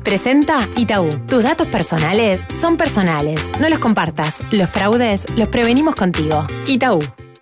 Presenta Itaú. Tus datos personales son personales. No los compartas. Los fraudes los prevenimos contigo. Itaú.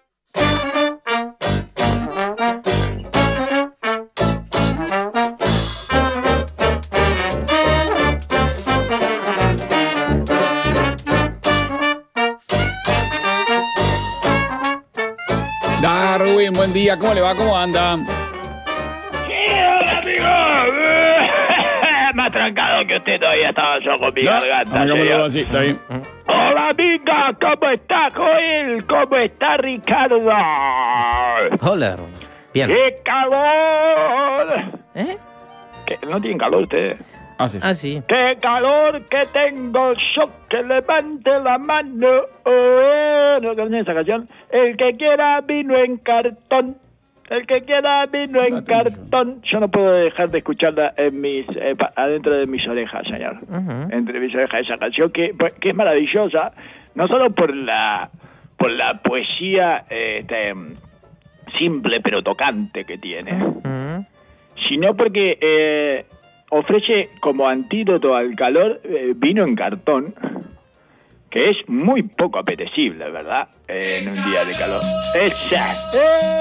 Darwin, buen día, ¿cómo le va? ¿Cómo anda? Sí, hola, amigo. Más trancado que usted todavía estaba yo con mi garganta. Así, está bien. Hola, amiga, ¿cómo está Joel? ¿Cómo está Ricardo? Hola, bien. ¡Qué calor! ¿Eh? ¿No tienen calor ustedes? Sí. ¡Qué calor que tengo yo! Que levante la mano. ¿No conocen esa canción? El que quiera vino en cartón. El que quiera vino en cartón. Yo no puedo dejar de escucharla en adentro de mis orejas, señor. Entre mis orejas, esa canción que es maravillosa, no solo por la poesía simple pero tocante que tiene, sino porque ofrece como antídoto al calor vino en cartón, que es muy poco apetecible, ¿verdad? En un día de calor. ¡Exacto!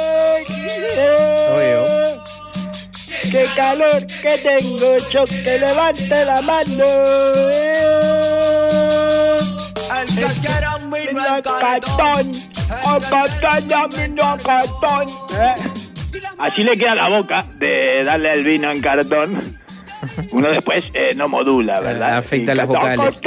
¡Qué calor que tengo yo! ¡Que levante la mano! El que quiera vino en cartón. Cartón. Así le queda la boca de darle el vino en cartón. Uno después no modula, ¿verdad? Afecta las vocales.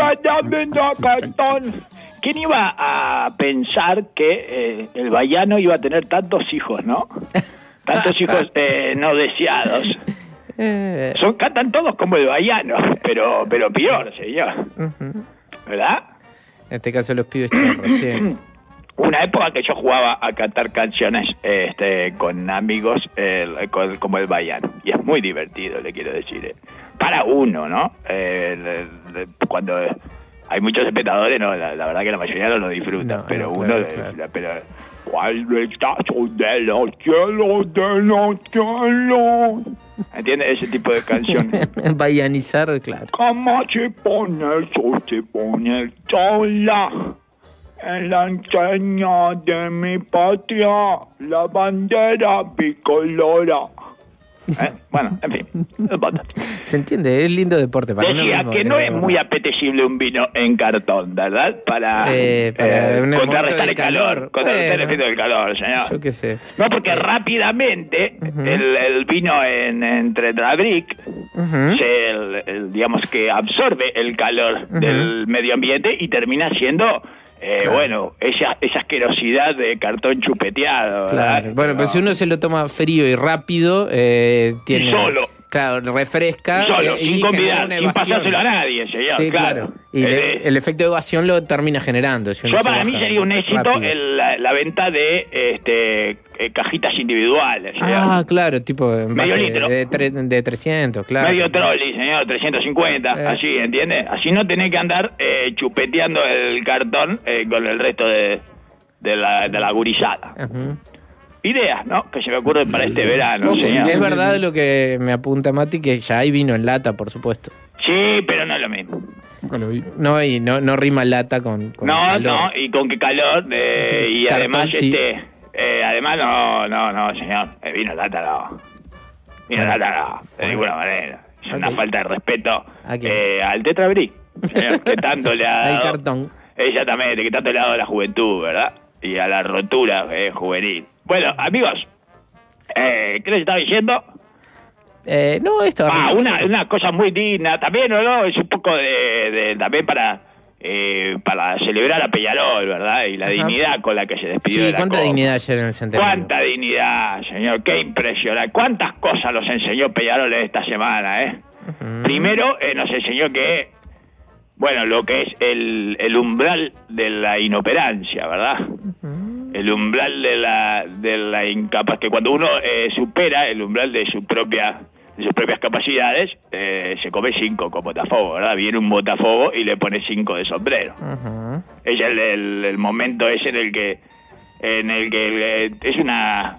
¿Quién iba a pensar que el baiano iba a tener tantos hijos, no? Tantos hijos no deseados. Cantan todos como el baiano, pero peor, señor. ¿Verdad? En este caso los pibes chorros, sí. Una época que yo jugaba a cantar canciones con amigos como el baiano. Y es muy divertido, le quiero decir. Para uno, ¿no? Cuando hay muchos espectadores, no, la verdad que la mayoría no lo disfrutan. No, pero no, uno... claro. Pero, cuando estás de los cielos. ¿Entiendes? Ese tipo de canciones. Baianizar, claro. ¿Cómo se pone el sol? Se pone el sol. En la enseña de mi patria, la bandera bicolora. Bueno, en fin. Se entiende, es lindo deporte. Para Decía que no es muy apetecible un vino en cartón, ¿verdad? Para contrarrestar el calor. Contrarrestar el efecto del calor, señor. Yo qué sé. No, porque rápidamente el vino en Tetrabric digamos que absorbe el calor del medio ambiente y termina siendo... Bueno, esa asquerosidad de cartón chupeteado, ¿verdad? Claro. Bueno, pero si uno se lo toma frío y rápido, tiene... Y solo. Claro, refresca. Y solo, sin convidar, sin pasárselo a nadie, señor. Sí, claro. Y el efecto de evasión lo termina generando. Si para mí sería un éxito la venta de cajitas individuales. Señor. Claro, tipo en medio base litro. De 300, claro. Medio trolley, señor, 350, así, ¿entiende? Así no tenés que andar chupeteando el cartón con el resto de la gurizada. Ideas, ¿no? Que se me ocurren para este verano, señor. Es verdad lo que me apunta Mati, que ya hay vino en lata, por supuesto. Sí, pero no es lo mismo. Nunca lo vi. No rima lata con calor. No, y con qué calor, y Cartón, además, sí. además, no, señor, vino en lata no. Vino en lata no, de ninguna manera. Es una falta de respeto al Tetrabric, señor, que tanto le ha dado... Al cartón. Exactamente, que tanto le ha dado a la juventud, ¿verdad? Y a la rotura juvenil. Bueno, amigos, ¿qué les estaba diciendo? No, esto... Una cosa muy digna también, ¿no? Es un poco también para celebrar a Peñarol, ¿verdad? Y la dignidad con la que se despidió de la ¿cuánta Copa. dignidad ayer en el centenario? ¿Cuánta dignidad, señor? Qué impresionante. ¿Cuántas cosas nos enseñó Peñarol esta semana, Primero, nos enseñó que... Bueno, lo que es el umbral de la inoperancia, ¿verdad? El umbral de la incapaz, que cuando uno supera el umbral de sus propias capacidades, se come 5 con Botafogo, ¿verdad? Viene un Botafogo y le pone 5 de sombrero. Es el momento ese en el que es una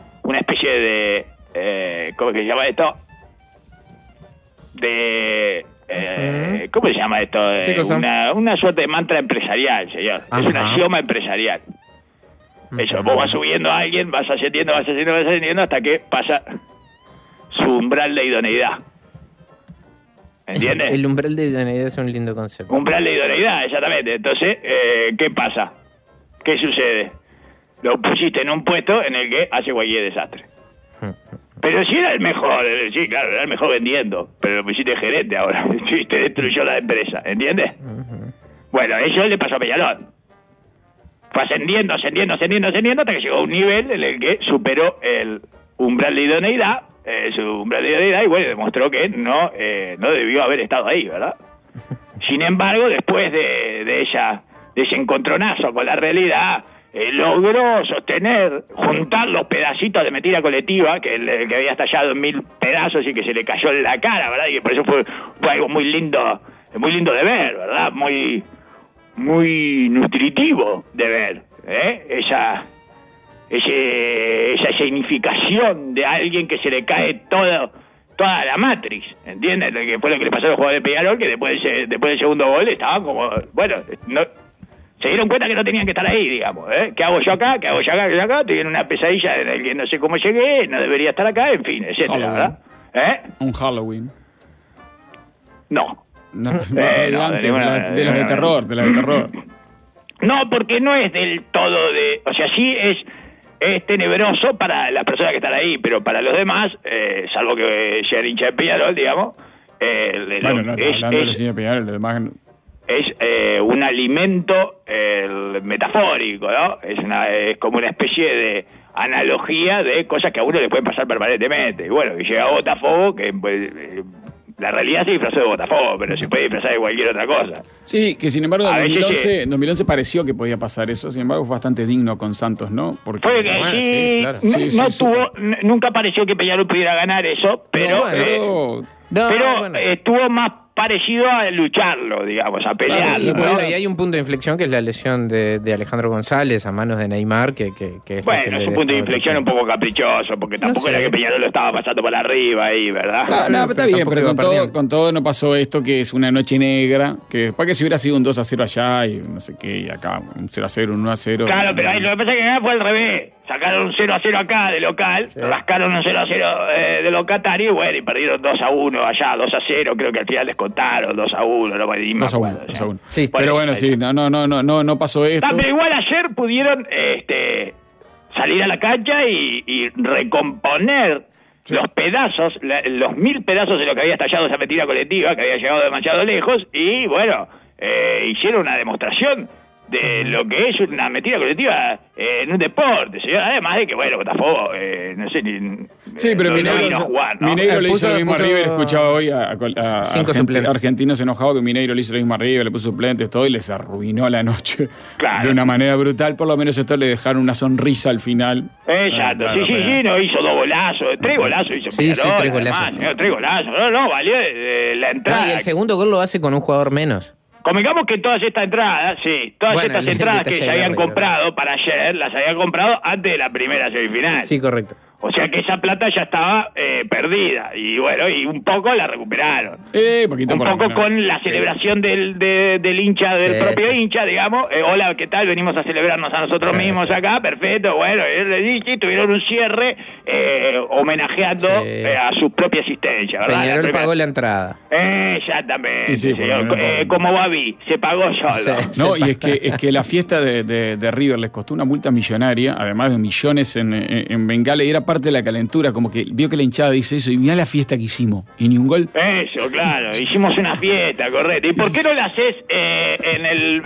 especie de ¿cómo que se llama esto? De ¿cómo se llama esto? ¿Qué cosa? Una suerte de mantra empresarial, señor. Ajá. Es un axioma empresarial. Eso, vos vas subiendo a alguien, vas ascendiendo hasta que pasa su umbral de idoneidad. ¿Entiendes? El umbral de idoneidad es un lindo concepto. Umbral de idoneidad, exactamente. Entonces, ¿qué pasa? ¿Qué sucede? Lo pusiste en un puesto en el que hace cualquier desastre. Pero si era el mejor, sí, claro, era el mejor vendiendo, pero lo pusiste gerente ahora, sí, te destruyó la empresa, ¿entiendes? Bueno, eso le pasó a Peñarol. Fue ascendiendo, hasta que llegó a un nivel en el que superó el umbral de idoneidad, y bueno, demostró que no debió haber estado ahí, ¿verdad? Sin embargo, después de ese encontronazo con la realidad, logró juntar los pedacitos de mentira colectiva que había estallado en 1000 pedazos y que se le cayó en la cara, ¿verdad? Y por eso fue algo muy lindo de ver, ¿verdad? Muy nutritivo de ver, esa significación de alguien que se le cae toda la matriz, ¿entiendes? Que fue lo que le pasó a los jugadores de Peñarol, que después del segundo gol estaban como, bueno, se dieron cuenta que no tenían que estar ahí, digamos, ¿Qué hago yo acá? Estoy en una pesadilla en la que no sé cómo llegué, no debería estar acá, en fin, etcétera, ¿verdad? Un Halloween. No. No, de los de terror. No, porque no es del todo o sea, sí es tenebroso para las personas que están ahí, pero para los demás, salvo que sea hincha de Peñarol, digamos, Bueno, no, hablando de los hinchas de Peñarol, los demás... Es un alimento metafórico, ¿no? Es como una especie de analogía de cosas que a uno le pueden pasar permanentemente. Y bueno, que llega a Botafogo, que la realidad se disfrazó de Botafogo, pero se puede disfrazar de cualquier otra cosa. Sí, que sin embargo en 2011 pareció que podía pasar eso, sin embargo fue bastante digno con Santos, ¿no? Porque fue que sí, claro. Nunca pareció que Peñarol pudiera ganar eso, pero estuvo más parecido a lucharlo, digamos, a pelearlo. Sí, bueno, y hay un punto de inflexión que es la lesión de Alejandro González a manos de Neymar, que es bueno, es un punto de inflexión un poco caprichoso, porque tampoco era que Peñarol lo estaba pasando por arriba ahí, ¿verdad? No, pero está bien, pero con todo no pasó esto, que es una noche negra, que después que si hubiera sido un 2-0 allá y no sé qué, y acá un 0-0, un 1-0. Claro, pero ahí lo que pasa es que acá fue al revés. Sacaron un 0-0 acá de local, rascaron un 0-0 de locatario y bueno, y perdieron 2-1 allá, 2-0, creo que al final descontaron 2-1, no me di 2-1. Sí, pero bueno, sí, no pasó esto. Pero igual ayer pudieron salir a la cancha y recomponer los pedazos, los 1000 pedazos de lo que había estallado esa mentira colectiva, que había llegado demasiado lejos, y bueno, hicieron una demostración de lo que es una mentira colectiva en un deporte, señor. Además de que, bueno, Botafogo, no sé ni... Sí, pero Mineiro le hizo lo mismo a River. Escuchaba hoy a argentinos enojados que Mineiro le hizo lo mismo a River, le puso suplentes, todo, y les arruinó la noche de una manera brutal. Por lo menos esto le dejaron una sonrisa al final. Exacto, sí, no hizo 2 golazos, 3 golazos hizo Peñarol, 3 golazos. Además, 3 golazos, valió la entrada. Y el segundo gol lo hace con un jugador menos. Convengamos que todas estas entradas, estas entradas que se habían comprado para ayer, las habían comprado antes de la primera semifinal. Sí, correcto. O sea que esa plata ya estaba perdida. Y bueno, y un poco la recuperaron. Un poco con la celebración del hincha, del propio hincha, digamos. Hola, ¿qué tal? Venimos a celebrarnos a nosotros mismos acá. Perfecto. Bueno, tuvieron un cierre homenajeando a su propia existencia, ¿verdad? Peñarol pagó la entrada. Exactamente, señor. Como Babi, se pagó solo. No, y es que la fiesta de River les costó una multa millonaria, además de millones en Bengala, y era parte de la calentura, como que vio que la hinchada dice eso, y mirá la fiesta que hicimos, y ni un gol. Eso, claro, hicimos una fiesta, correcto. ¿Y por qué no la haces en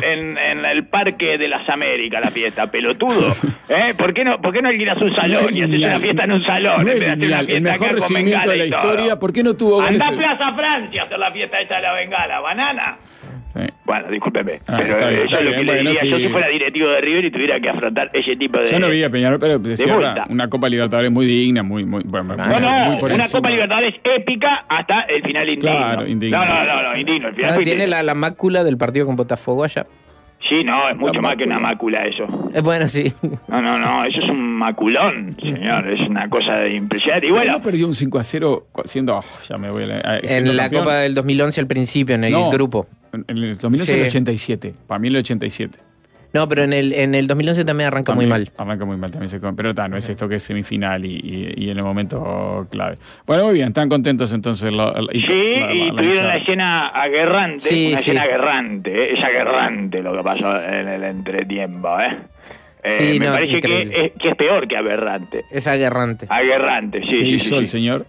el Parque de las Américas, la fiesta, pelotudo? ¿Por qué no alquilas un salón y haces una fiesta en un salón? El mejor recibimiento de la historia, ¿por qué no tuvo goles? Andá a Plaza Francia a hacer la fiesta esta de la Bengala, banana. Sí. Bueno, discúlpeme, pero eso es lo que le diría yo si fuera directivo de River y tuviera que afrontar ese tipo de... Yo no vi a Peñarol, pero decía una Copa Libertadores muy digna, muy bueno, muy por una Copa Libertadores épica hasta el final indigno. Claro, indigno. No, indigno. El final tiene la mácula del partido con Botafogo allá. Sí, no, es mucho más que una mácula eso. Bueno, sí. No, eso es un maculón, señor, es una cosa impresionante. Y bueno, ¿no perdió un 5-0 siendo, ya me voy en la Copa del 2011 al principio, en el grupo? En el 2011 el 87, para mí el 87. No, pero en el 2011 también arranca muy mal. Arranca muy mal también. Pero no es esto que es semifinal y en el momento clave. Bueno, muy bien, están contentos entonces. Y tuvieron una escena aberrante. Escena aberrante. Es aberrante lo que pasó en el entretiempo, me parece que es peor que aberrante. Es aberrante. Aberrante, sí. ¿Qué hizo el señor?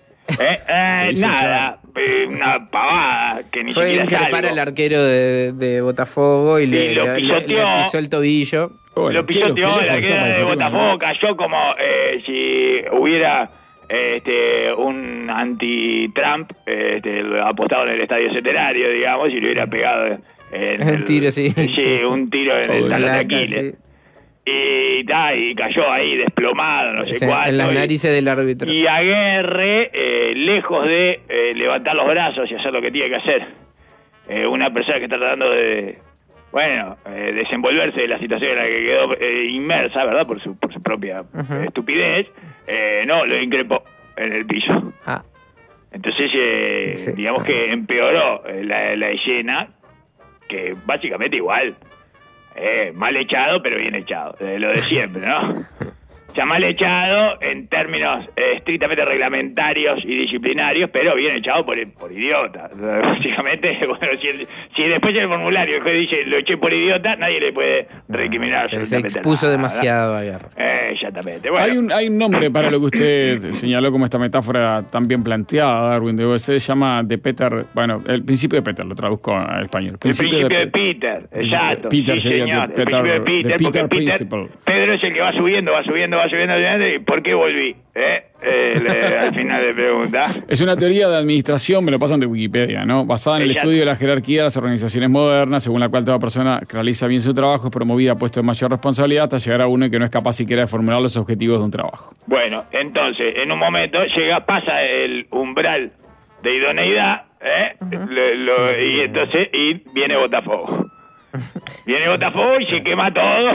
Nada, una pavada que ni fue siquiera increpar al arquero de Botafogo y le pisó el tobillo. Lo pisoteó el arquero de Botafogo, cayó como si hubiera un anti-Trump apostado en el Estadio Centenario, digamos, y le hubiera pegado un tiro, sí. Sí, un tiro en el talón de Aquiles. Sí. Y cayó ahí desplomado, no sé cuánto. En las narices del árbitro. Y Aguerre, lejos de levantar los brazos y hacer lo que tiene que hacer, una persona que está tratando de, desenvolverse de la situación en la que quedó inmersa, ¿verdad? Por su propia estupidez, lo increpó en el piso. Entonces, digamos que empeoró la escena, que básicamente igual. Mal echado, pero bien echado. Lo de siempre, ¿no? O sea, mal echado en términos estrictamente reglamentarios y disciplinarios, pero bien echado por idiota. Básicamente, bueno, si después el formulario que dice lo eché por idiota, nadie le puede recriminar. Se expuso demasiado a Aguerre. Exactamente. Bueno. Hay un nombre para lo que usted señaló como esta metáfora tan bien planteada, Darwin, se llama de Peter, el principio de Peter, lo traduzco al español. El principio de Peter, exacto. Peter sí, sería señor. El principio de Peter, porque Principle. Pedro es el que va subiendo, ¿y por qué volví? Al final de pregunta. Es una teoría de administración, me lo pasan de Wikipedia, ¿no? Basada en el estudio de la jerarquía de las organizaciones modernas, según la cual toda persona que realiza bien su trabajo es promovida a puestos de mayor responsabilidad hasta llegar a uno que no es capaz siquiera de formular los objetivos de un trabajo. Bueno, entonces, en un momento pasa el umbral de idoneidad, y viene Botafogo. Viene Botafogo y se quema todo.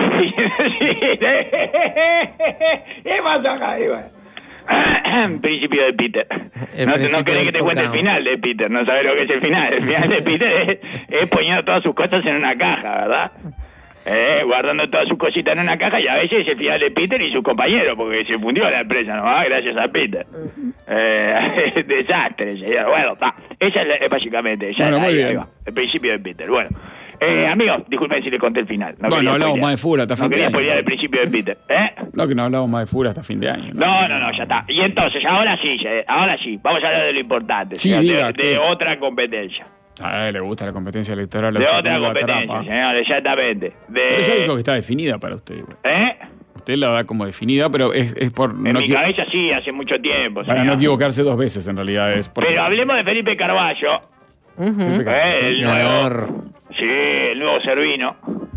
¿Qué pasa acá? Principio de Peter. No querés que te cuente el final de Peter, no sabés lo que es el final. El final de Peter es poniendo todas sus cosas en una caja, ¿verdad? Guardando todas sus cositas en una caja, y a veces el final de Peter y sus compañeros, porque se fundió la empresa, ¿no? Gracias a Peter. Desastre, señor. Bueno, esa es básicamente el principio de Peter. Bueno, amigos, disculpen si le conté el final. No hablamos más de fútbol hasta fin de año. No quería spoilear el principio de Peter. No, que no hablamos más de fútbol hasta fin de año. No, ya está. Y entonces, ahora sí, vamos a hablar de lo importante, sí, de otra competencia. A él le gusta la competencia electoral. De otra competencia, señor, exactamente. Pero ella dijo que está definida para usted, güey. Usted la da como definida, pero es por... En mi cabeza sí, hace mucho tiempo. Para no equivocarse dos veces, en realidad es... Pero hablemos de Felipe Carballo. El nuevo Servino.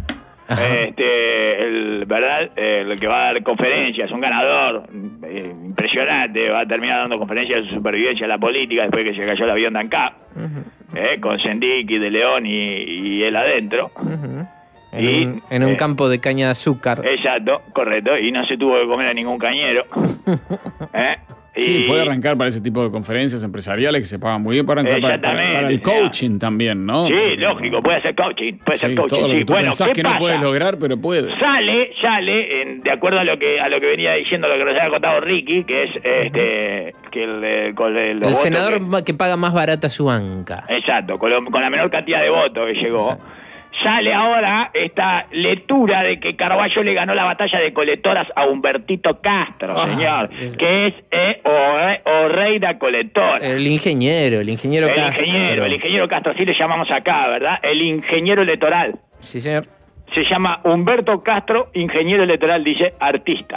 El que va a dar conferencias, un ganador impresionante, va a terminar dando conferencias de supervivencia a la política después que se cayó el avión de Ancap, con Sendic y de León y él adentro. En un campo de caña de azúcar. Exacto, correcto, y no se tuvo que comer a ningún cañero. Sí, puede arrancar para ese tipo de conferencias empresariales que se pagan muy bien para arrancar para el coaching también, ¿no? Sí, lógico, puede hacer coaching. Todo lo que tú pensás que no puedes lograr, pero puedes. Sale, de acuerdo a lo que venía diciendo, lo que nos había contado Ricky, que es que el senador que paga más barata su banca. Exacto, con la menor cantidad de votos que llegó. Exacto. Sale ahora esta lectura de que Carballo le ganó la batalla de colectoras a Humbertito Castro, señor, que es Oreida Colectora. El ingeniero Castro. El ingeniero Castro, así le llamamos acá, ¿verdad? El ingeniero electoral. Sí, señor. Se llama Humberto Castro, ingeniero electoral, dice artista.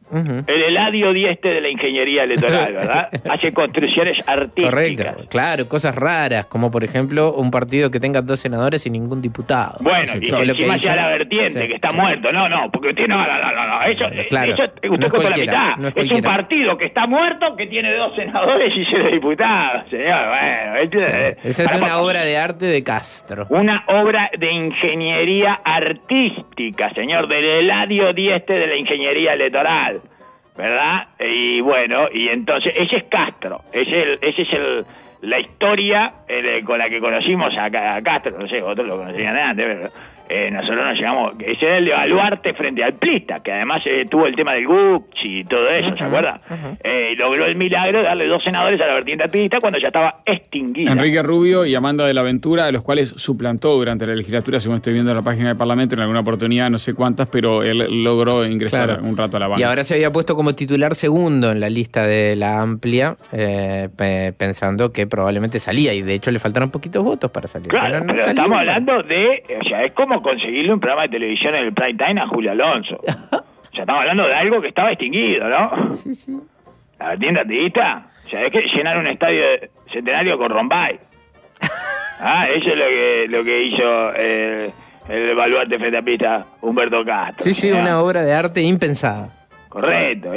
El Eladio Dieste de la ingeniería electoral, ¿verdad? Hace construcciones artísticas. Correcto, claro, cosas raras, como por ejemplo un partido que tenga 2 senadores y ningún diputado. Bueno, y encima ya la vertiente, que está muerto. No, porque usted no. Eso, claro, eso usted cuenta la mitad. No es un partido que está muerto, que tiene 2 senadores y 0 diputados, señor. Bueno, esa es una obra de arte de Castro. Una obra de ingeniería artística, señor, del Eladio Dieste de la ingeniería electoral, ¿verdad? Y bueno, y entonces, ese es Castro, ese es la historia con la que conocimos a Castro, no sé, otros lo conocían antes, pero nosotros nos llegamos, ese era el de Baluarte frente al Plista, que además tuvo el tema del Gucci y todo eso, ¿se acuerda? Logró el milagro de darle 2 senadores a la vertiente alpista cuando ya estaba extinguida. Enrique Rubio y Amanda de la Ventura, a los cuales suplantó durante la legislatura, según estoy viendo en la página del Parlamento, en alguna oportunidad, no sé cuántas, pero él logró ingresar un rato a la banca. Y ahora se había puesto como titular segundo en la lista de la amplia, pensando que probablemente salía, y de hecho le faltaron poquitos votos para salir. Claro, pero estamos hablando de, o sea, es como conseguirle un programa de televisión en el prime time a Julio Alonso. O sea, estamos hablando de algo que estaba extinguido, ¿no? Sí. La vertiente artista, o sea, es que llenar un estadio centenario con Rombay. Eso es lo que hizo el Baluarte frente a pista Humberto Castro. Sí, una obra de arte impensada. Correcto,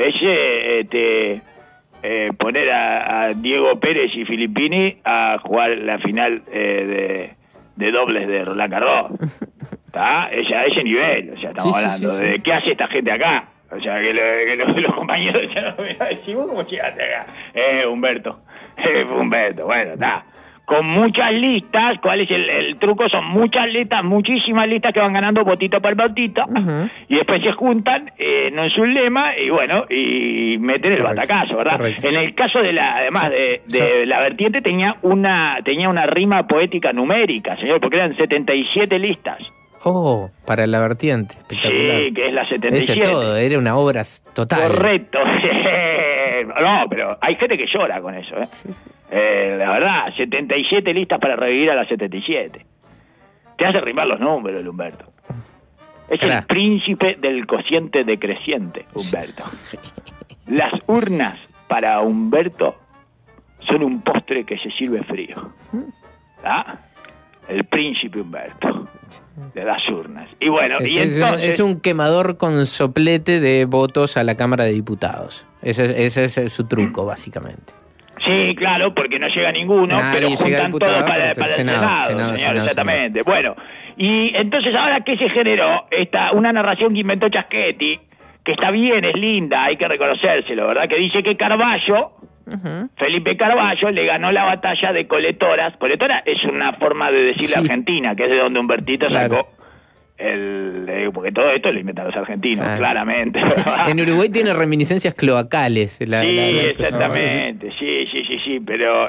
poner a Diego Pérez y Filippini a jugar la final de dobles de Roland Garros. ¿Está? A ese nivel, o sea, estamos hablando de qué hace esta gente acá. O sea, que los compañeros ya no me van a decir, ¿vos cómo llegaste acá? Humberto, bueno, está. Con muchas listas, ¿cuál es el truco? Son muchas listas, muchísimas listas que van ganando votito por votito, y después se juntan en un lema y bueno, y meten el batacazo, ¿verdad? Correcto. En el caso de además de la vertiente tenía una rima poética numérica, señor, porque eran 77 listas. Oh, para la vertiente, espectacular. Sí, que es la 77. Ese todo, era una obra total. Correcto. No, pero hay gente que llora con eso, ¿eh? Sí. La verdad, 77 listas para revivir a las 77. Te hace rimar los números, el Humberto. Es el príncipe del cociente decreciente, Humberto. Las urnas para Humberto son un postre que se sirve frío. ¿Ah? El príncipe Humberto de las urnas. Y bueno, es un quemador con soplete de votos a la Cámara de Diputados. Ese es su truco, básicamente. Sí, claro, porque no llega ninguno, pero juntan todos para el Senado, señor, exactamente. Bueno, y entonces ahora, ¿qué se generó? Una narración que inventó Chaschetti, que está bien, es linda, hay que reconocérselo, ¿verdad? Que dice que Carballo, Felipe Carballo, le ganó la batalla de coletoras. Coletora es una forma de decirle Argentina, que es de donde Humbertito sacó porque todo esto lo inventan los argentinos, claramente. En Uruguay tiene reminiscencias cloacales. Exactamente, sí, pero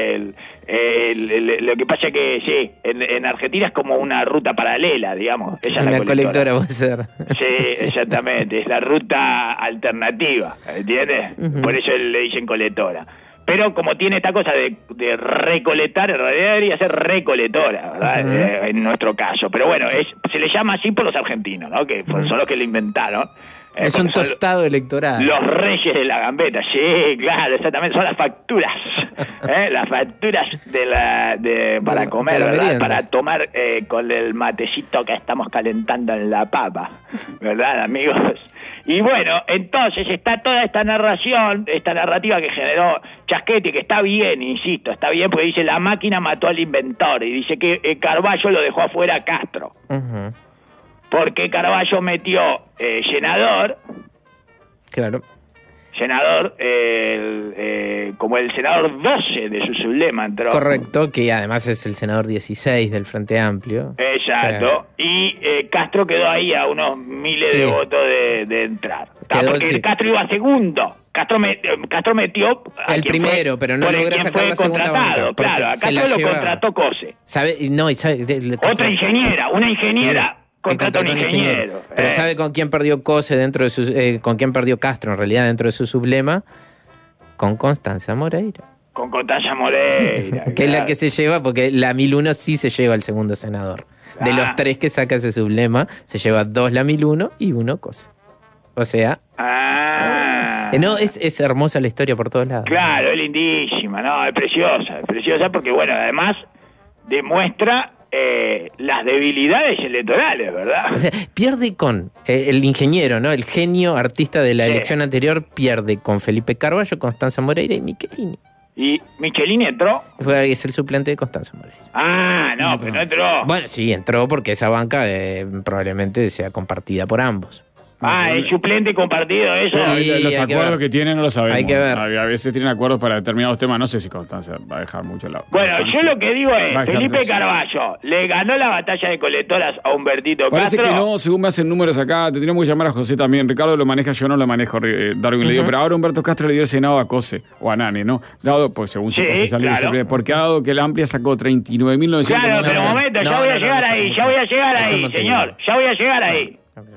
lo que pasa es que en Argentina es como una ruta paralela, digamos. Esa una colectora va a ser. Sí, exactamente, es la ruta alternativa, ¿entiendes? Por eso le dicen colectora. Pero como tiene esta cosa de recolectar, en realidad debería ser recolectora, ¿verdad? En nuestro caso. Pero bueno, se le llama así por los argentinos, ¿no? Que son los que lo inventaron. Es un tostado electoral. Los reyes de la gambeta, sí, claro, exactamente. Son las facturas. Las facturas para comer, ¿verdad? Para tomar con el matecito que estamos calentando en la papa, ¿verdad, amigos? Y bueno, entonces está toda esta narrativa que generó Chaschetti, que está bien, insisto, está bien, porque dice la máquina mató al inventor, y dice que Carballo lo dejó afuera a Castro. Porque Carballo metió llenador. Claro. Senador, como el senador 12 de su sublema entró. Correcto, que además es el senador 16 del Frente Amplio. Exacto. O sea, y Castro quedó ahí a unos miles de votos de entrar. Porque Castro iba segundo. Castro metió el primero, pero no logra sacar la segunda banca. Claro, a Castro lo contrató Cose. Otra ingeniera, una ingeniera. Sí. Contrató un ingeniero. Pero ¿sabe con quién perdió Cose dentro de su... con quién perdió Castro, en realidad, dentro de su sublema? Con Constanza Moreira. Con Constanza Moreira. Que es la que se lleva, porque la 1001 sí se lleva el segundo senador. De los 3 que saca ese sublema, se lleva 2 la 1001 y 1 Cose. O sea... No, es hermosa la historia por todos lados. Claro, es lindísima, ¿no? Es preciosa porque, bueno, además demuestra las debilidades electorales, ¿verdad? O sea, pierde con el ingeniero, ¿no? El genio artista de la elección anterior pierde con Felipe Carballo, Constanza Moreira y Michelini. ¿Y Michelini entró? Es el suplente de Constanza Moreira. No, pero no entró. Bueno, sí, entró porque esa banca probablemente sea compartida por ambos. El suplente compartido, eso. Los acuerdos que tienen no lo sabemos. Hay que ver. A veces tienen acuerdos para determinados temas. No sé si Constanza va a dejar mucho lado. Bueno, yo lo que digo es, Felipe Carballo le ganó la batalla de colectoras a Humbertito Castro. Parece que no, según me hacen números acá. Te tenemos que llamar a José también. Ricardo lo maneja, yo no lo manejo, Darwin le digo. Pero ahora Humberto Castro le dio el Senado a Cose o a Nani, ¿no? Dado, pues según su Cose salió porque ha dado que la Amplia sacó 39.900. Claro, pero un momento, ya voy a llegar ahí, señor. Ya voy a llegar ahí.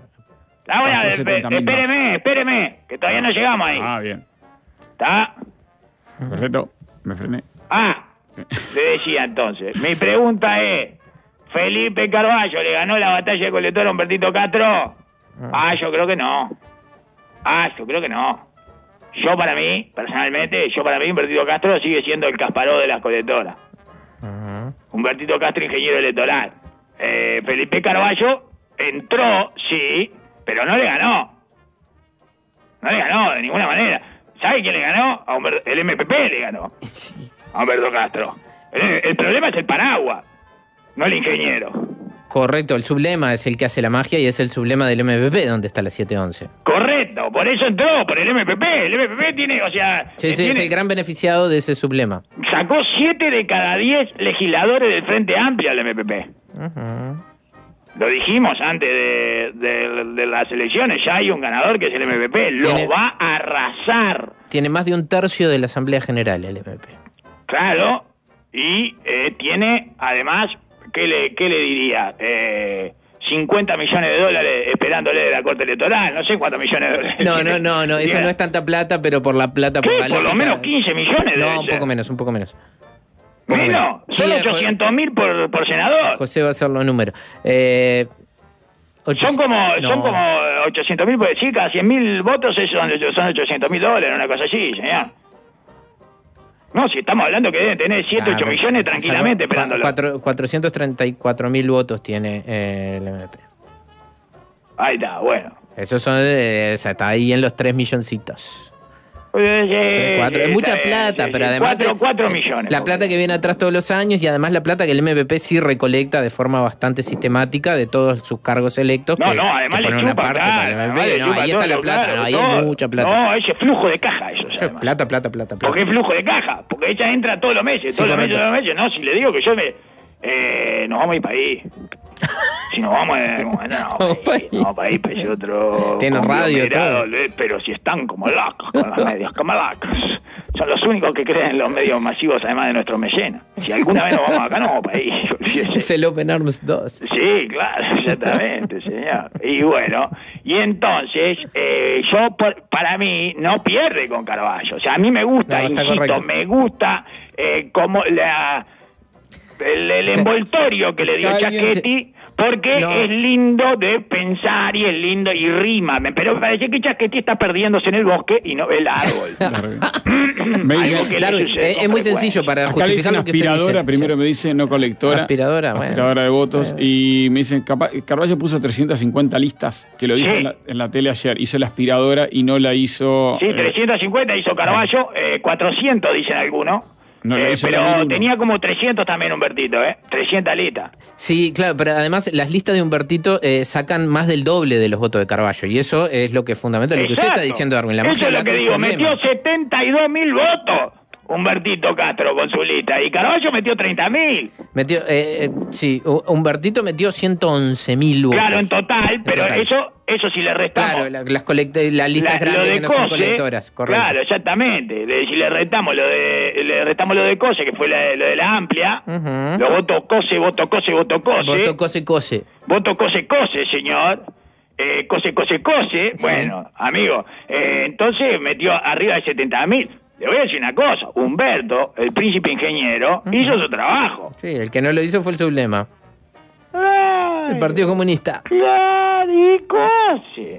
Espéreme, que todavía no llegamos ahí. Bien. ¿Está? Perfecto, me frené. Le decía entonces, mi pregunta es, ¿Felipe Carballo le ganó la batalla de colector a Humbertito Castro? Yo creo que no. Yo para mí, Humbertito Castro sigue siendo el Kasparov de las colectoras. Humbertito Castro, ingeniero electoral. Felipe Carballo entró, sí, pero no le ganó. No le ganó de ninguna manera. ¿Sabe quién le ganó? El MPP le ganó. A Humberto Castro. El problema es el paraguas, no el ingeniero. Correcto, el sublema es el que hace la magia y es el sublema del MPP, donde está la 711. Correcto, por eso entró, por el MPP. El MPP tiene, Sí, es el gran beneficiado de ese sublema. Sacó 7 de cada 10 legisladores del Frente Amplio al MPP. Lo dijimos antes de las elecciones, ya hay un ganador que es el MPP, lo va a arrasar. Tiene más de un tercio de la Asamblea General el MPP. Claro, y tiene además, ¿qué le diría? 50 millones de dólares esperándole de la Corte Electoral, no sé cuántos millones de dólares. No, eso no es tanta plata, pero por la plata... Por lo menos 15 millones de un poco menos. Menos, solo 800.000 por senador. José va a hacer los números. Son como 800.000, pues sí, cada 100.000 votos son $800.000, una cosa así, señor. No, si estamos hablando que deben tener 8 millones tranquilamente esperándolo. 434.000 votos tiene el MP. Ahí está, bueno. Esos son está ahí en los 3 milloncitos. Es mucha plata, pero además 4 millones. La plata que viene atrás todos los años y además la plata que el MPP sí recolecta de forma bastante sistemática de todos sus cargos electos. Además que ponen una parte para el MPP. Ahí está la plata, ahí hay mucha plata. No, ese es flujo de caja, eso. Plata. Porque es flujo de caja, porque ella entra todos los meses, todos los meses. No, si le digo que yo nos vamos a ir para ahí. Si nos vamos para ahí, pues otro. Tienen radio y todo. Pero si están como locos con los medios, como locos. Son los únicos que creen en los medios masivos, además de nuestros mecenas. Si alguna vez nos vamos acá, no vamos para ahí. Es el Open Arms 2. Sí, claro, exactamente, señor. Y bueno, y entonces, para mí, no pierde con Carballo. O sea, a mí me gusta, me gusta como el envoltorio que le dio Chaschetti, porque es lindo de pensar y es lindo y rima. Pero me parece que Chaschetti está perdiéndose en el bosque y no ve el árbol. Es muy sencillo para justificar lo que usted aspiradora, dice. primero me dice, no colectora. Aspiradora de votos. Y me dicen, Carballo puso 350 listas, que lo dijo en la tele ayer. Hizo la aspiradora y no la hizo... Sí, 350 hizo Carballo, 400 dicen algunos. No, pero tenía como 300 también Humbertito, 300 listas. Sí, claro, pero además las listas de Humbertito sacan más del doble de los votos de Carballo. Y eso es lo que fundamenta lo que usted está diciendo, Darwin. Eso es lo que digo, metió 72.000 votos Humbertito Castro con su lista. Y Carballo metió 30.000. Sí, Humbertito metió 111.000 votos. Claro, en total, pero eso sí le restamos. Claro, las listas grandes que no son colectoras, correcto. Claro, exactamente. Si le restamos lo de Cose, que fue lo de la amplia, los votos Cose. Voto Cose. Voto Cose, señor. Cose. Bueno, amigo, entonces metió arriba de 70.000. Le voy a decir una cosa, Humberto, el príncipe ingeniero, hizo su trabajo. Sí, el que no lo hizo fue el sublema. El Partido Comunista. Claro, y Cose.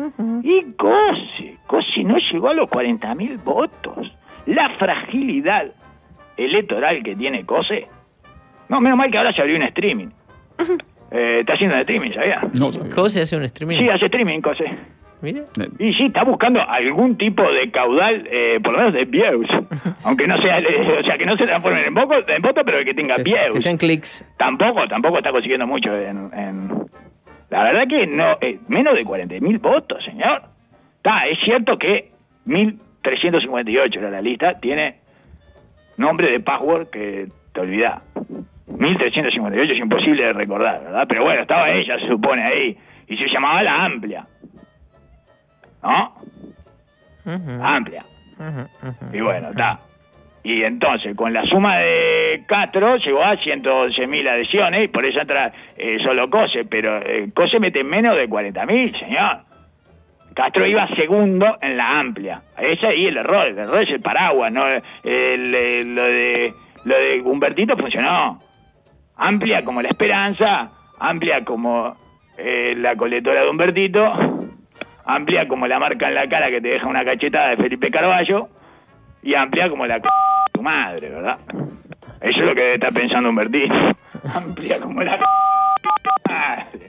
Y COSE no llegó a los 40.000 votos. La fragilidad electoral que tiene COSE. No, menos mal que ahora se abrió un streaming. Está haciendo un streaming, ¿sabía? No sabía. ¿COSE hace un streaming? Sí, hace streaming, COSE. Mire. Y sí, está buscando algún tipo de caudal, por lo menos de views. Aunque no sea, o sea, que no se transformen en voto, pero que tenga views. Que sean clics. Tampoco está consiguiendo mucho La verdad que no, menos de 40.000 votos, señor. Es cierto que 1.358 era la lista, tiene nombre de password que te olvidás. 1.358 es imposible de recordar, ¿verdad? Pero bueno, estaba ella, se supone, ahí, y se llamaba La Amplia. ¿No? Amplia. Y bueno, está. Y entonces, con la suma de Castro, llegó a 111.000 adhesiones, y por eso entra solo COSE, pero COSE mete menos de 40.000, señor. Castro iba segundo en La Amplia. Ese ahí el error es el paraguas, ¿no? Lo de Humbertito funcionó. Amplia como La Esperanza, amplia como la colectora de Humbertito, amplia como la marca en la cara que te deja una cachetada de Felipe Carballo, y amplia como la tu madre, ¿verdad? Eso es lo que debe estar pensando Humbertito. Amplia como la madre.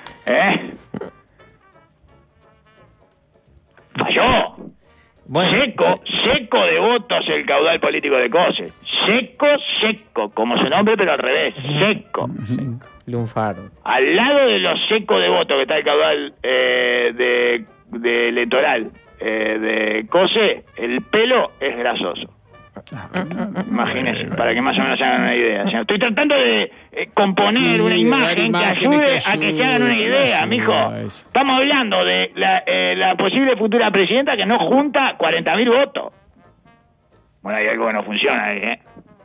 Falló. Bueno, seco de votos el caudal político de COSE. Seco, como su nombre, pero al revés, seco. Lunfardo. Al lado de lo seco de votos que está el caudal de electoral de COSE, el pelo es grasoso. Imagínense, para que más o menos se hagan una idea. O sea, estoy tratando de componer una imagen que ayude a que se hagan una idea, mijo. Estamos hablando de la posible futura presidenta que no junta 40.000 votos. Bueno, hay algo que no funciona ahí,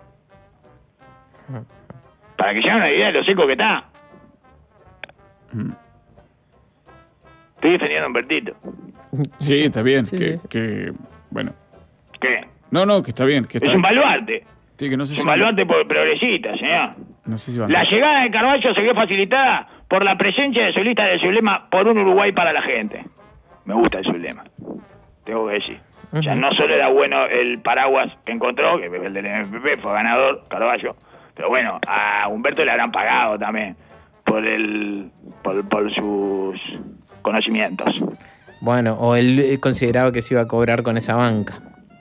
Para que se hagan una idea de lo seco que está. Estoy defendiendo a Humbertito. Sí, está bien. Sí, que bueno. ¿Qué? No, que está bien. Que está es un baluarte. Sí, que no sé es un baluarte progresista, señor. No sé si la llegada de Carballo se vio facilitada por la presencia de su lista de su lema Por un Uruguay para la gente. Me gusta el sublema, tengo que decir. O sea, no solo era bueno el paraguas que encontró, que el del MPP fue ganador, Carballo, pero bueno, a Humberto le habrán pagado también por sus conocimientos. Bueno, o él consideraba que se iba a cobrar con esa banca.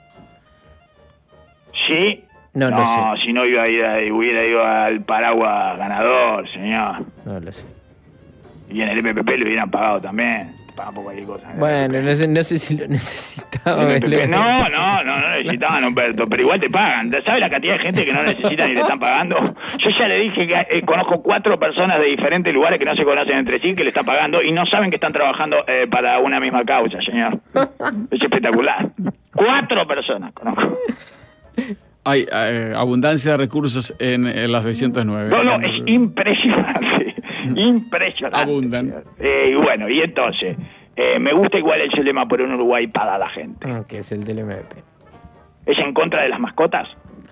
¿Sí? No lo sé. Si no hubiera ido al paraguas ganador, señor. No lo sé. Y en el MPP le hubieran pagado también. Pagan por cualquier cosa. Bueno, no sé si lo necesitaba. No necesitaban, Humberto, pero igual te pagan. ¿Sabes la cantidad de gente que no necesitan y le están pagando? Yo ya le dije que conozco 4 personas de diferentes lugares que no se conocen entre sí, que le están pagando y no saben que están trabajando para una misma causa, señor. Es espectacular. 4 personas conozco. Hay abundancia de recursos en las 609. No, es impresionante. Impresionante. Abundan. Y bueno, y entonces, me gusta igual el lema Por un Uruguay para la gente. Que es el del MVP. ¿Es en contra de las mascotas?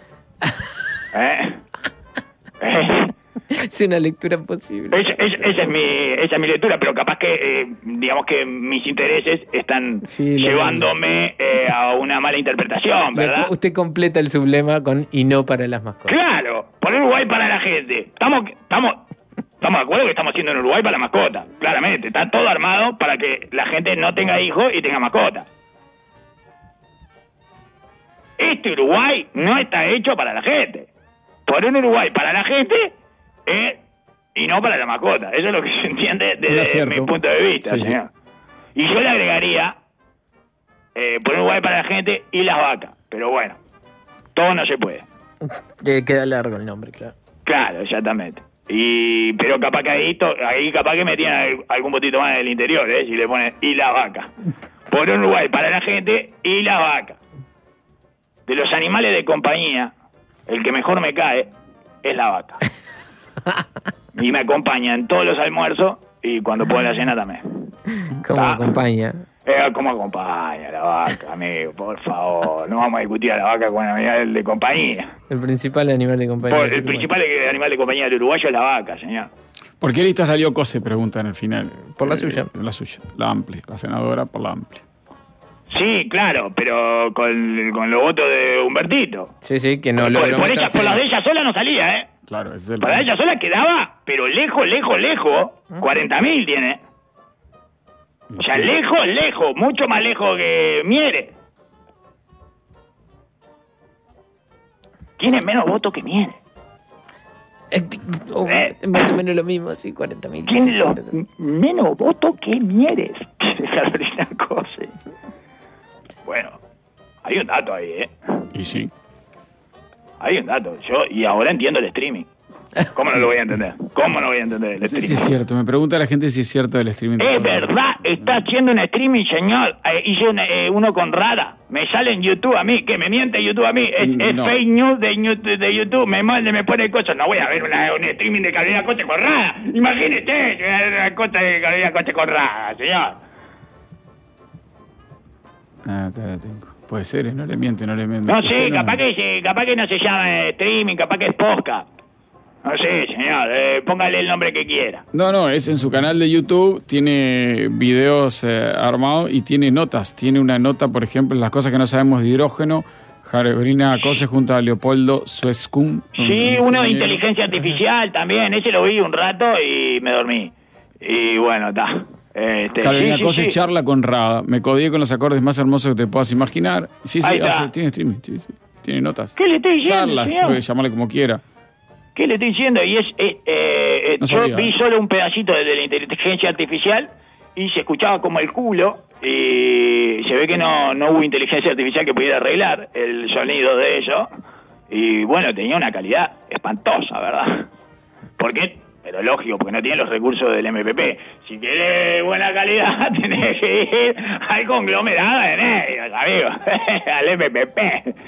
Es una lectura posible. Esa es mi lectura, pero capaz que, digamos que mis intereses están llevándome a una mala interpretación, ¿verdad? Usted completa el sublema con y no para las mascotas. Claro, por Uruguay para la gente. Estamos de acuerdo que estamos haciendo en Uruguay para la mascota. Claramente, está todo armado para que la gente no tenga hijos y tenga mascota. Este Uruguay no está hecho para la gente. Por un Uruguay para la gente y no para la mascota. Eso es lo que se entiende desde mi punto de vista, señor. Y yo le agregaría por un Uruguay para la gente y las vacas. Pero bueno, todo no se puede. Queda largo el nombre, claro. Claro, exactamente. Pero capaz que ahí capaz que metían algún botito más del interior, si le ponen y la vaca. Por un Uruguay para la gente y la vaca. De los animales de compañía, el que mejor me cae es la vaca. Y me acompaña en todos los almuerzos y cuando puedo la cena también. ¿Cómo acompaña? ¿Cómo acompaña la vaca, amigo? Por favor, no vamos a discutir a la vaca con el animal de compañía. El principal animal de compañía. El principal animal de compañía del uruguayo es la vaca, señor. ¿Por qué lista salió Cose? Pregunta en el final. Por la suya. La suya, la amplia, la senadora por la amplia. Sí, claro, pero con los votos de Humbertito. Sí, que no logró por las de ella sola no salía, ¿eh? Claro, ese es el para ella sola quedaba, pero lejos, 40.000 tiene. O sea, lejos, mucho más lejos que Mieres. Tiene menos votos que Mieres. Más o menos lo mismo, sí, 40.000. Tiene menos votos que Mieres. Carolina Cose. Bueno, hay un dato ahí, ¿eh? Y sí. Hay un dato. Y ahora entiendo el streaming. ¿Cómo no lo voy a entender? El streaming? Sí, es cierto. Me pregunta la gente si es cierto el streaming. Es verdad, está haciendo un streaming, señor. Hice uno con Rada. Me sale en YouTube a mí, que me miente YouTube a mí. Es fake news de YouTube. Me pone cosas. No voy a ver un streaming de Carolina Cose con Rada. Imagínate, una cosa de Carolina Cose con Rada, señor. Acá la tengo. Puede ser, no le miente. No sé, capaz que no se llama streaming, capaz que es podcast. No sé, señor, póngale el nombre que quiera. No, es en su canal de YouTube, tiene videos armados y tiene notas. Tiene una nota, por ejemplo, las cosas que no sabemos de hidrógeno. Carolina Cose junto a Leopoldo Suescún. Sí, uno de inteligencia artificial también. Ese lo vi un rato y me dormí. Y bueno, está. Carolina Cose charla con Rada. Me codié con los acordes más hermosos que te puedas imaginar. Sí, tiene streaming, sí. Tiene notas. ¿Qué le estoy diciendo, charlas, señor? Puede llamarle como quiera. ¿Qué le estoy diciendo? Y yo vi solo un pedacito de la inteligencia artificial y se escuchaba como el culo y se ve que no hubo inteligencia artificial que pudiera arreglar el sonido de ello. Y bueno, tenía una calidad espantosa, ¿verdad? ¿Por qué? Pero lógico, porque no tiene los recursos del MPP. Si quiere buena calidad, tenés que ir al conglomerado de medios, amigo. Al MPP.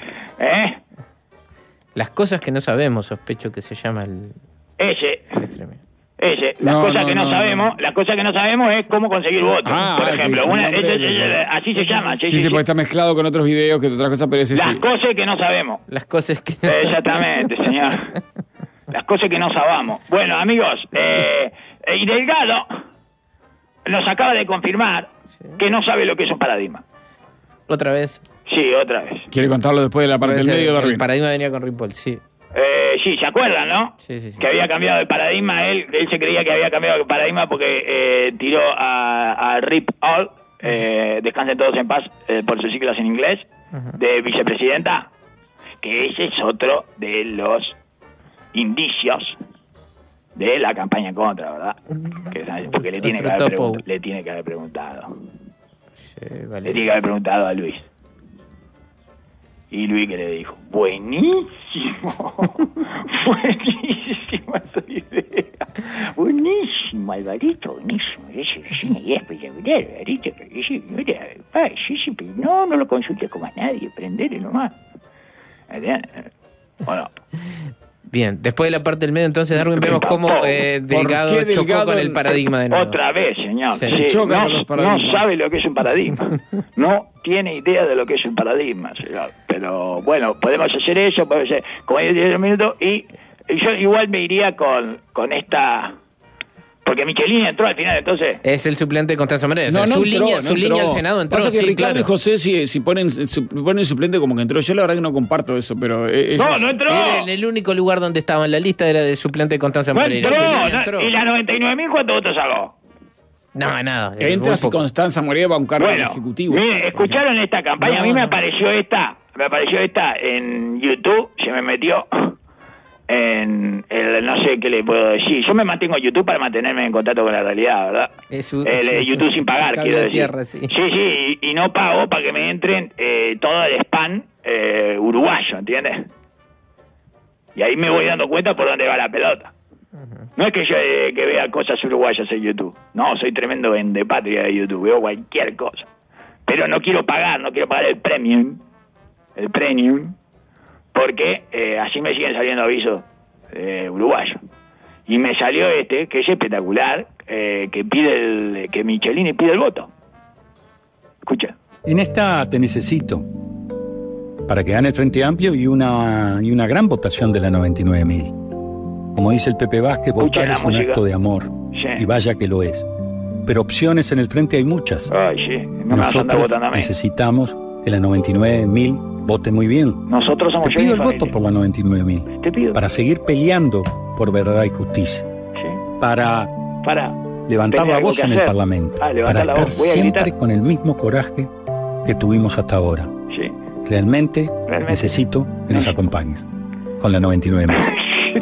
Las cosas que no sabemos, sospecho que se llama el streaming. Las cosas que no sabemos es cómo conseguir votos. Por ejemplo, así se llama. Sí, porque está mezclado con otros videos que otras cosas, pero las cosas que no sabemos. Las cosas que no exactamente, señor. Las cosas que no sabamos. Bueno, amigos, y Delgado nos acaba de confirmar que no sabe lo que es un paradigma. ¿Otra vez? Sí, otra vez. ¿Quiere contarlo después de la parte del medio? El paradigma venía con Ripoll, sí. Sí, ¿se acuerdan, no? Sí. Que había cambiado de paradigma. Él se creía que había cambiado de paradigma porque tiró a Rip All, descansen todos en paz, por sus siglas en inglés, de vicepresidenta, que ese es otro de los indicios de la campaña en contra, ¿verdad? Porque le tiene que haber preguntado. Sí, vale. Le tiene que haber preguntado a Luis. Y Luis, ¿qué le dijo? Buenísimo esa idea. Buenísimo, Alvarito, buenísimo. Esa idea es espectacular, Alvarito. No lo consultes con más nadie, prendele nomás. Bueno. Bien, después de la parte del medio, entonces, Darwin, vemos cómo Delgado chocó con el paradigma de nuevo. Otra vez, señor. Se choca con los paradigmas. No sabe lo que es un paradigma. No tiene idea de lo que es un paradigma, señor. Pero, bueno, podemos hacer eso, como hay 10 minutos, y yo igual me iría con esta... Porque Michelini entró al final, entonces... Es el suplente de Constanza Moreno. Su línea al Senado entró. Pasa que Ricardo y José, si ponen suplente como que entró. Yo la verdad que no comparto eso, pero... no entró. Era el único lugar donde estaba en la lista, era de suplente de Constanza Moreno. Entró. ¿Y las 99.000 cuántos votos sacó? No, nada. Entra si Constanza Moreno va a un cargo ejecutivo. Miren, ¿escucharon esta campaña? A mí me apareció esta en YouTube, se me metió... en el, no sé qué le puedo decir. Yo me mantengo en YouTube para mantenerme en contacto con la realidad, ¿verdad? YouTube sin pagar, quiero decir. Tierra, sí, y no pago para que me entren todo el spam uruguayo, ¿entiendes? Y ahí me voy dando cuenta por dónde va la pelota. No es que yo que vea cosas uruguayas en YouTube. No, soy tremendo vendepatria de YouTube. Veo cualquier cosa. Pero no quiero pagar el premium. Porque así me siguen saliendo avisos uruguayos. Y me salió que es espectacular, que Michelini pide el voto. Escucha. En esta te necesito para que gane el Frente Amplio y una gran votación de la 99.000. Como dice el Pepe Vázquez, votar es un acto de amor. Sí. Y vaya que lo es. Pero opciones en el frente hay muchas. Ay, sí. No Nosotros necesitamos que la 99.000 vote muy bien. Nosotros somos Te pido el voto por la 99.000. Te pido. Para seguir peleando por verdad y justicia. Sí. Para levantar la voz en el Parlamento. Para estar siempre con el mismo coraje que tuvimos hasta ahora. Sí. Realmente necesito que nos acompañes con la 99.000.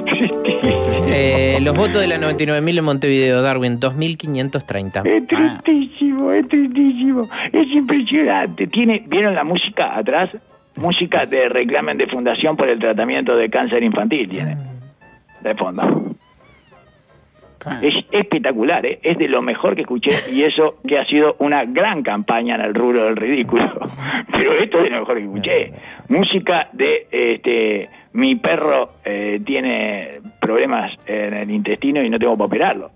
Los votos de la 99.000 en Montevideo, Darwin, 2.530. Es tristísimo, es tristísimo. Es impresionante. ¿Vieron la música atrás? Música de reclamen de fundación por el tratamiento de cáncer infantil tiene. De fondo. Es espectacular, ¿eh? Es de lo mejor que escuché, y eso que ha sido una gran campaña en el rubro del ridículo. Pero esto es de lo mejor que escuché. Música de mi perro tiene problemas en el intestino y no tengo para operarlo.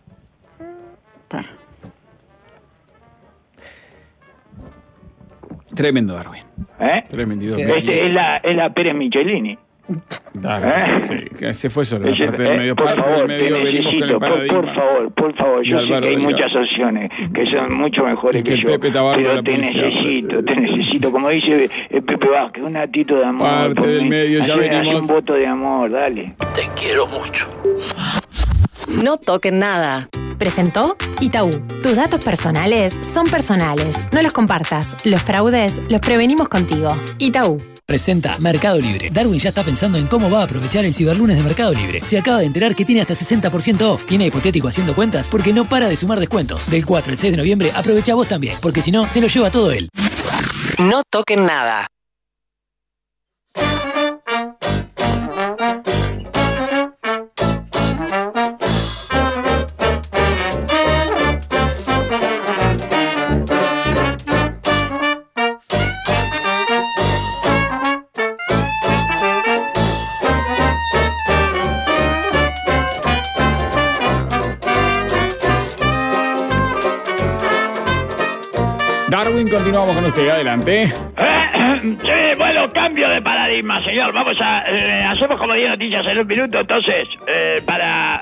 Tremendo, Darwin. Tremendo. Sí, es la Pérez Michelini. Dale, sí, que se fue solo la parte del medio. Parte del medio venimos con el paradigma. Por favor, yo sé que hay muchas opciones que son mucho mejores que yo, Pepe Tabarro, pero te necesito, como dice Pepe Vázquez, un atito de amor. Parte del medio, ya venimos. Un voto de amor, dale. Te quiero mucho. No toquen nada. Presentó Itaú. Tus datos personales son personales. No los compartas. Los fraudes los prevenimos contigo. Itaú. Presenta Mercado Libre. Darwin ya está pensando en cómo va a aprovechar el Ciberlunes de Mercado Libre. Se acaba de enterar que tiene hasta 60% off. ¿Tiene hipotético haciendo cuentas? Porque no para de sumar descuentos. Del 4 al 6 de noviembre aprovecha vos también, porque si no, se lo lleva todo él. No toquen nada. Darwin, continuamos con usted, adelante. Sí, bueno, cambio de paradigma, señor. Vamos a hacemos como 10 noticias en un minuto, entonces, para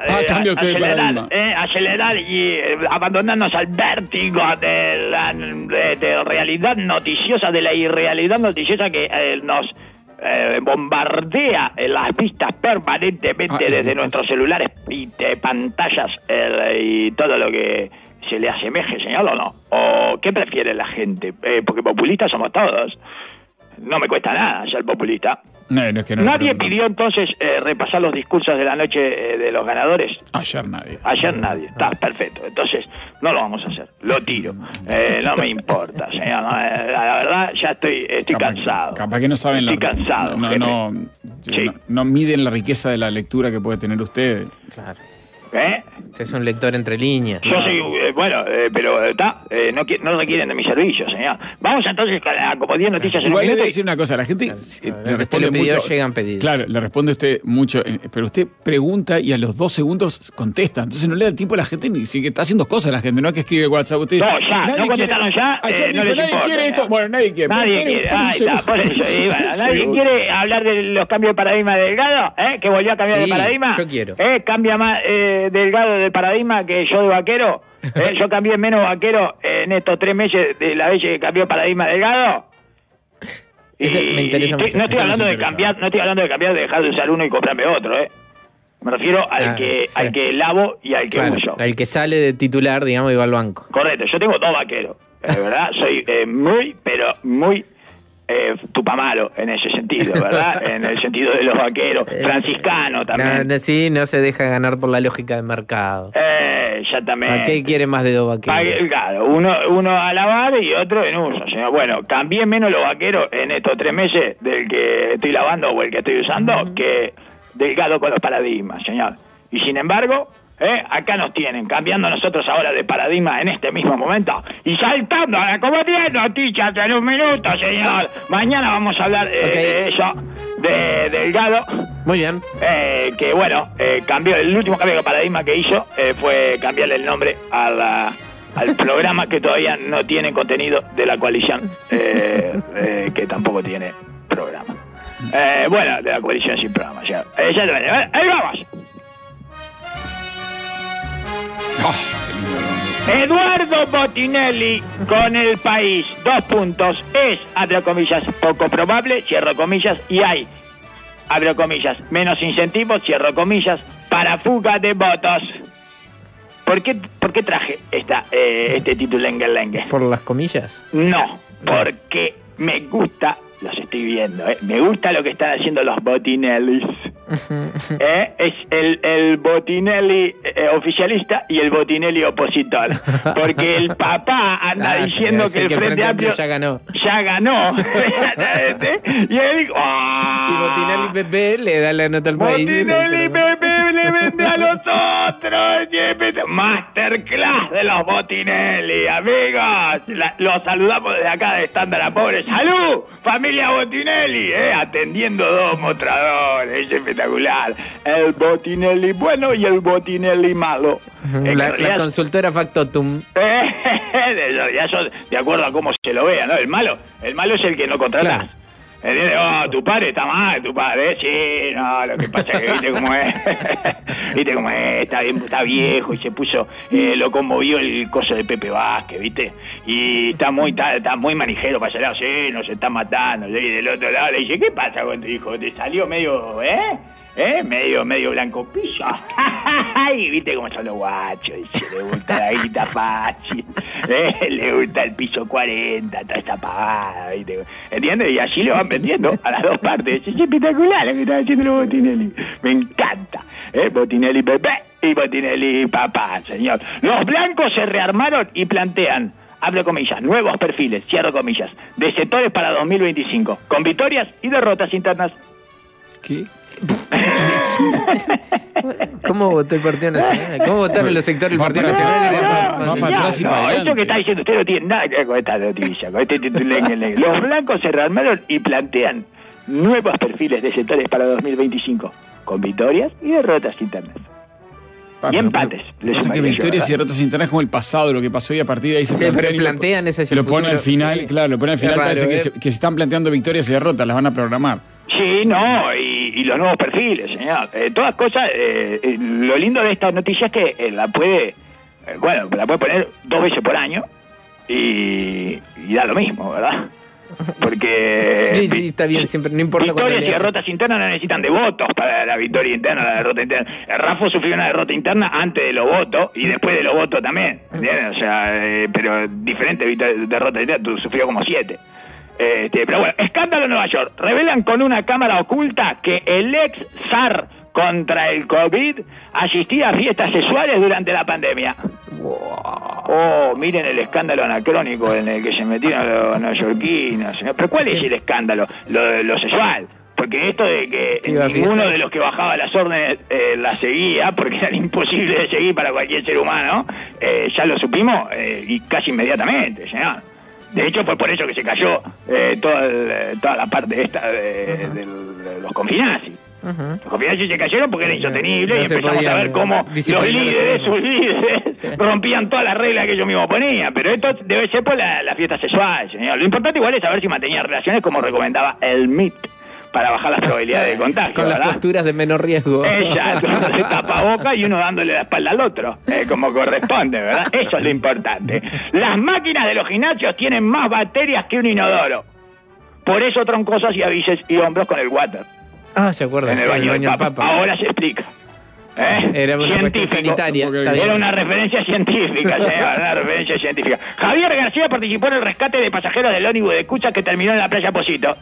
acelerar y abandonarnos al vértigo de la realidad noticiosa, de la irrealidad noticiosa que nos bombardea en las vistas permanentemente desde nuestros celulares y pantallas y todo lo que se le asemeje, señor, ¿o no? ¿O qué prefiere la gente? Porque populistas somos todos. No me cuesta nada ser populista. Nadie pidió entonces repasar los discursos de la noche de los ganadores. Ayer nadie. Está perfecto. Entonces no lo vamos a hacer. Lo tiro. No me importa, señor. La verdad ya estoy cansado. Capaz que no saben. Estoy cansado. No miden la riqueza de la lectura que puede tener usted. Claro. Usted es un lector entre líneas. Yo soy, pero no requieren de mis servicios, señor. Vamos entonces a como 10 noticias en un minuto. Igual le decir una cosa, la gente le responde mucho. Llegan pedidos. Claro, le responde usted mucho, pero usted pregunta y a los 2 segundos contesta. Entonces no le da tiempo a la gente ni siquiera está haciendo cosas la gente, no es que escribe WhatsApp. Usted, no, ya, no contestaron ya. Ayer no dijo, nadie quiere esto. Bueno, nadie quiere. Nadie quiere. Ahí está, por eso. ¿Nadie quiere hablar de los cambios de paradigma de Delgado? Que volvió a cambiar de paradigma. Yo quiero. Cambia más Delgado del paradigma que yo de vaquero. Yo cambié menos vaquero en estos 3 meses de la vez que cambió paradigma Delgado. Me interesa mucho. No estoy hablando de cambiar, de dejar de usar uno y comprarme otro, Me refiero al que lavo y al que uso. Al que sale de titular, digamos, y va al banco. Correcto, yo tengo 2 vaqueros, ¿verdad? Soy muy tupamaro en ese sentido, ¿verdad? En el sentido de los vaqueros, franciscano también. No se deja ganar por la lógica del mercado. Exactamente. ¿A qué quiere más de 2 vaqueros? Claro, uno a lavar y otro en uso, señor. Bueno, cambié menos los vaqueros en estos 3 meses del que estoy lavando o el que estoy usando que Delgado con los paradigmas, señor. Y sin embargo, acá nos tienen, cambiando nosotros ahora de paradigma en este mismo momento y saltando a como 10 noticias en un minuto, señor. Mañana vamos a hablar de eso, de Delgado. Muy bien. Que bueno, cambió, el último cambio de paradigma que hizo fue cambiarle el nombre al programa que todavía no tiene contenido de la coalición, que tampoco tiene programa. De la coalición sin programa, señor. Ahí vamos. Eduardo Botinelli con El País, 2 puntos, es, abro comillas, poco probable, cierro comillas, y hay, abro comillas, menos incentivos, cierro comillas, para fuga de votos. ¿Por qué traje este título lengue? ¿Por las comillas? No, porque me gusta, los estoy viendo, me gusta lo que están haciendo los Botinellis. Es el Botinelli oficialista y el Botinelli opositor. Porque el papá anda diciendo que el Frente Amplio ya ganó. Y él y Botinelli Pepe le da la nota al país. Botinelli Pepe le vende a los otros. Masterclass de los Botinelli, amigos. Los saludamos desde acá de Estándar a Pobre. ¡Salud! Familia Botinelli, atendiendo 2 mostradores. Es espectacular. El Botinelli bueno y el Botinelli malo. La consultora Factotum. Eso de acuerdo a cómo se lo vea, ¿no? El malo es el que no contratás. Claro. ¿Entiendes? Tu padre está mal, tu padre. Sí, no, lo que pasa es que viste cómo es. Viste cómo es, está viejo y se puso, lo conmovió el coso de Pepe Vázquez, ¿viste? Y está muy manijero para ese lado, sí, nos está matando. Y del otro lado le dice, ¿qué pasa con tu hijo? ¿Te salió medio, medio blanco piso? Y viste cómo son los guachos, dice, le gusta la guita fácil, le gusta el piso 40, toda esa pavada, ¿viste? ¿Entiendes? Y así le van vendiendo a las dos partes. Es espectacular lo que están haciendo los Botinelli. Me encanta. Botinelli bebé y Botinelli papá, señor. Los blancos se rearmaron y plantean, abro comillas, nuevos perfiles, cierro comillas, de sectores para 2025, con victorias y derrotas internas. ¿Qué? ¿Cómo votó el Partido Nacional? ¿Cómo votaron los sectores del Partido Nacional? Esto que está diciendo usted no tiene nada que ver con esta noticia, con este título. Los blancos se rearmaron y plantean nuevos perfiles de sectores para 2025, con victorias y derrotas internas. Y empates. Pasa que victorias y derrotas internas es como el pasado, lo que pasó, y a partir de ahí se plantean. Pero plantean ese lo ponen al final, sí. Claro, lo ponen al final, parece que se están planteando victorias y derrotas, las van a programar. Sí, no, y los nuevos perfiles, señor. Todas cosas, lo lindo de esta noticia es que la puede poner 2 veces por año y da lo mismo, ¿verdad? Porque sí, está bien, siempre, no importa. Victorias y derrotas internas no necesitan de votos para la victoria interna, la derrota interna. Rafa sufrió una derrota interna antes de los votos y después de los votos también, ¿entiendes? O sea, pero diferente derrota interna, sufrió como 7. Pero bueno, escándalo en Nueva York. Revelan con una cámara oculta que el ex zar contra el COVID asistía a fiestas sexuales durante la pandemia. Wow. Miren el escándalo anacrónico en el que se metieron los neoyorquinos. Pero ¿cuál es el escándalo? Lo sexual. Porque esto de que ninguno de los que bajaba las órdenes las seguía, porque eran imposibles de seguir para cualquier ser humano, ya lo supimos y casi inmediatamente, señor. De hecho, fue por eso que se cayó toda la parte esta de los confinazis. Los confinazis se cayeron porque era insostenible y empezamos a ver cómo sus líderes rompían todas las reglas que ellos mismos ponían. Pero esto debe ser por la fiesta sexual, señor. Lo importante igual es saber si mantenía relaciones como recomendaba el MIT, para bajar las probabilidades de contagio, con ¿verdad? Las posturas de menor riesgo. Exacto, uno se tapa boca y uno dándole la espalda al otro, como corresponde, ¿verdad? Eso es lo importante. Las máquinas de los gimnasios tienen más bacterias que un inodoro. Por eso troncosos y avises y hombros con el water. ¿Se acuerdan? En el baño del Papa. Ahora se explica. Era una cuestión sanitaria. Era una referencia científica, señor, una referencia científica. Javier García participó en el rescate de pasajeros del ómnibus de Cucha que terminó en la playa Posito.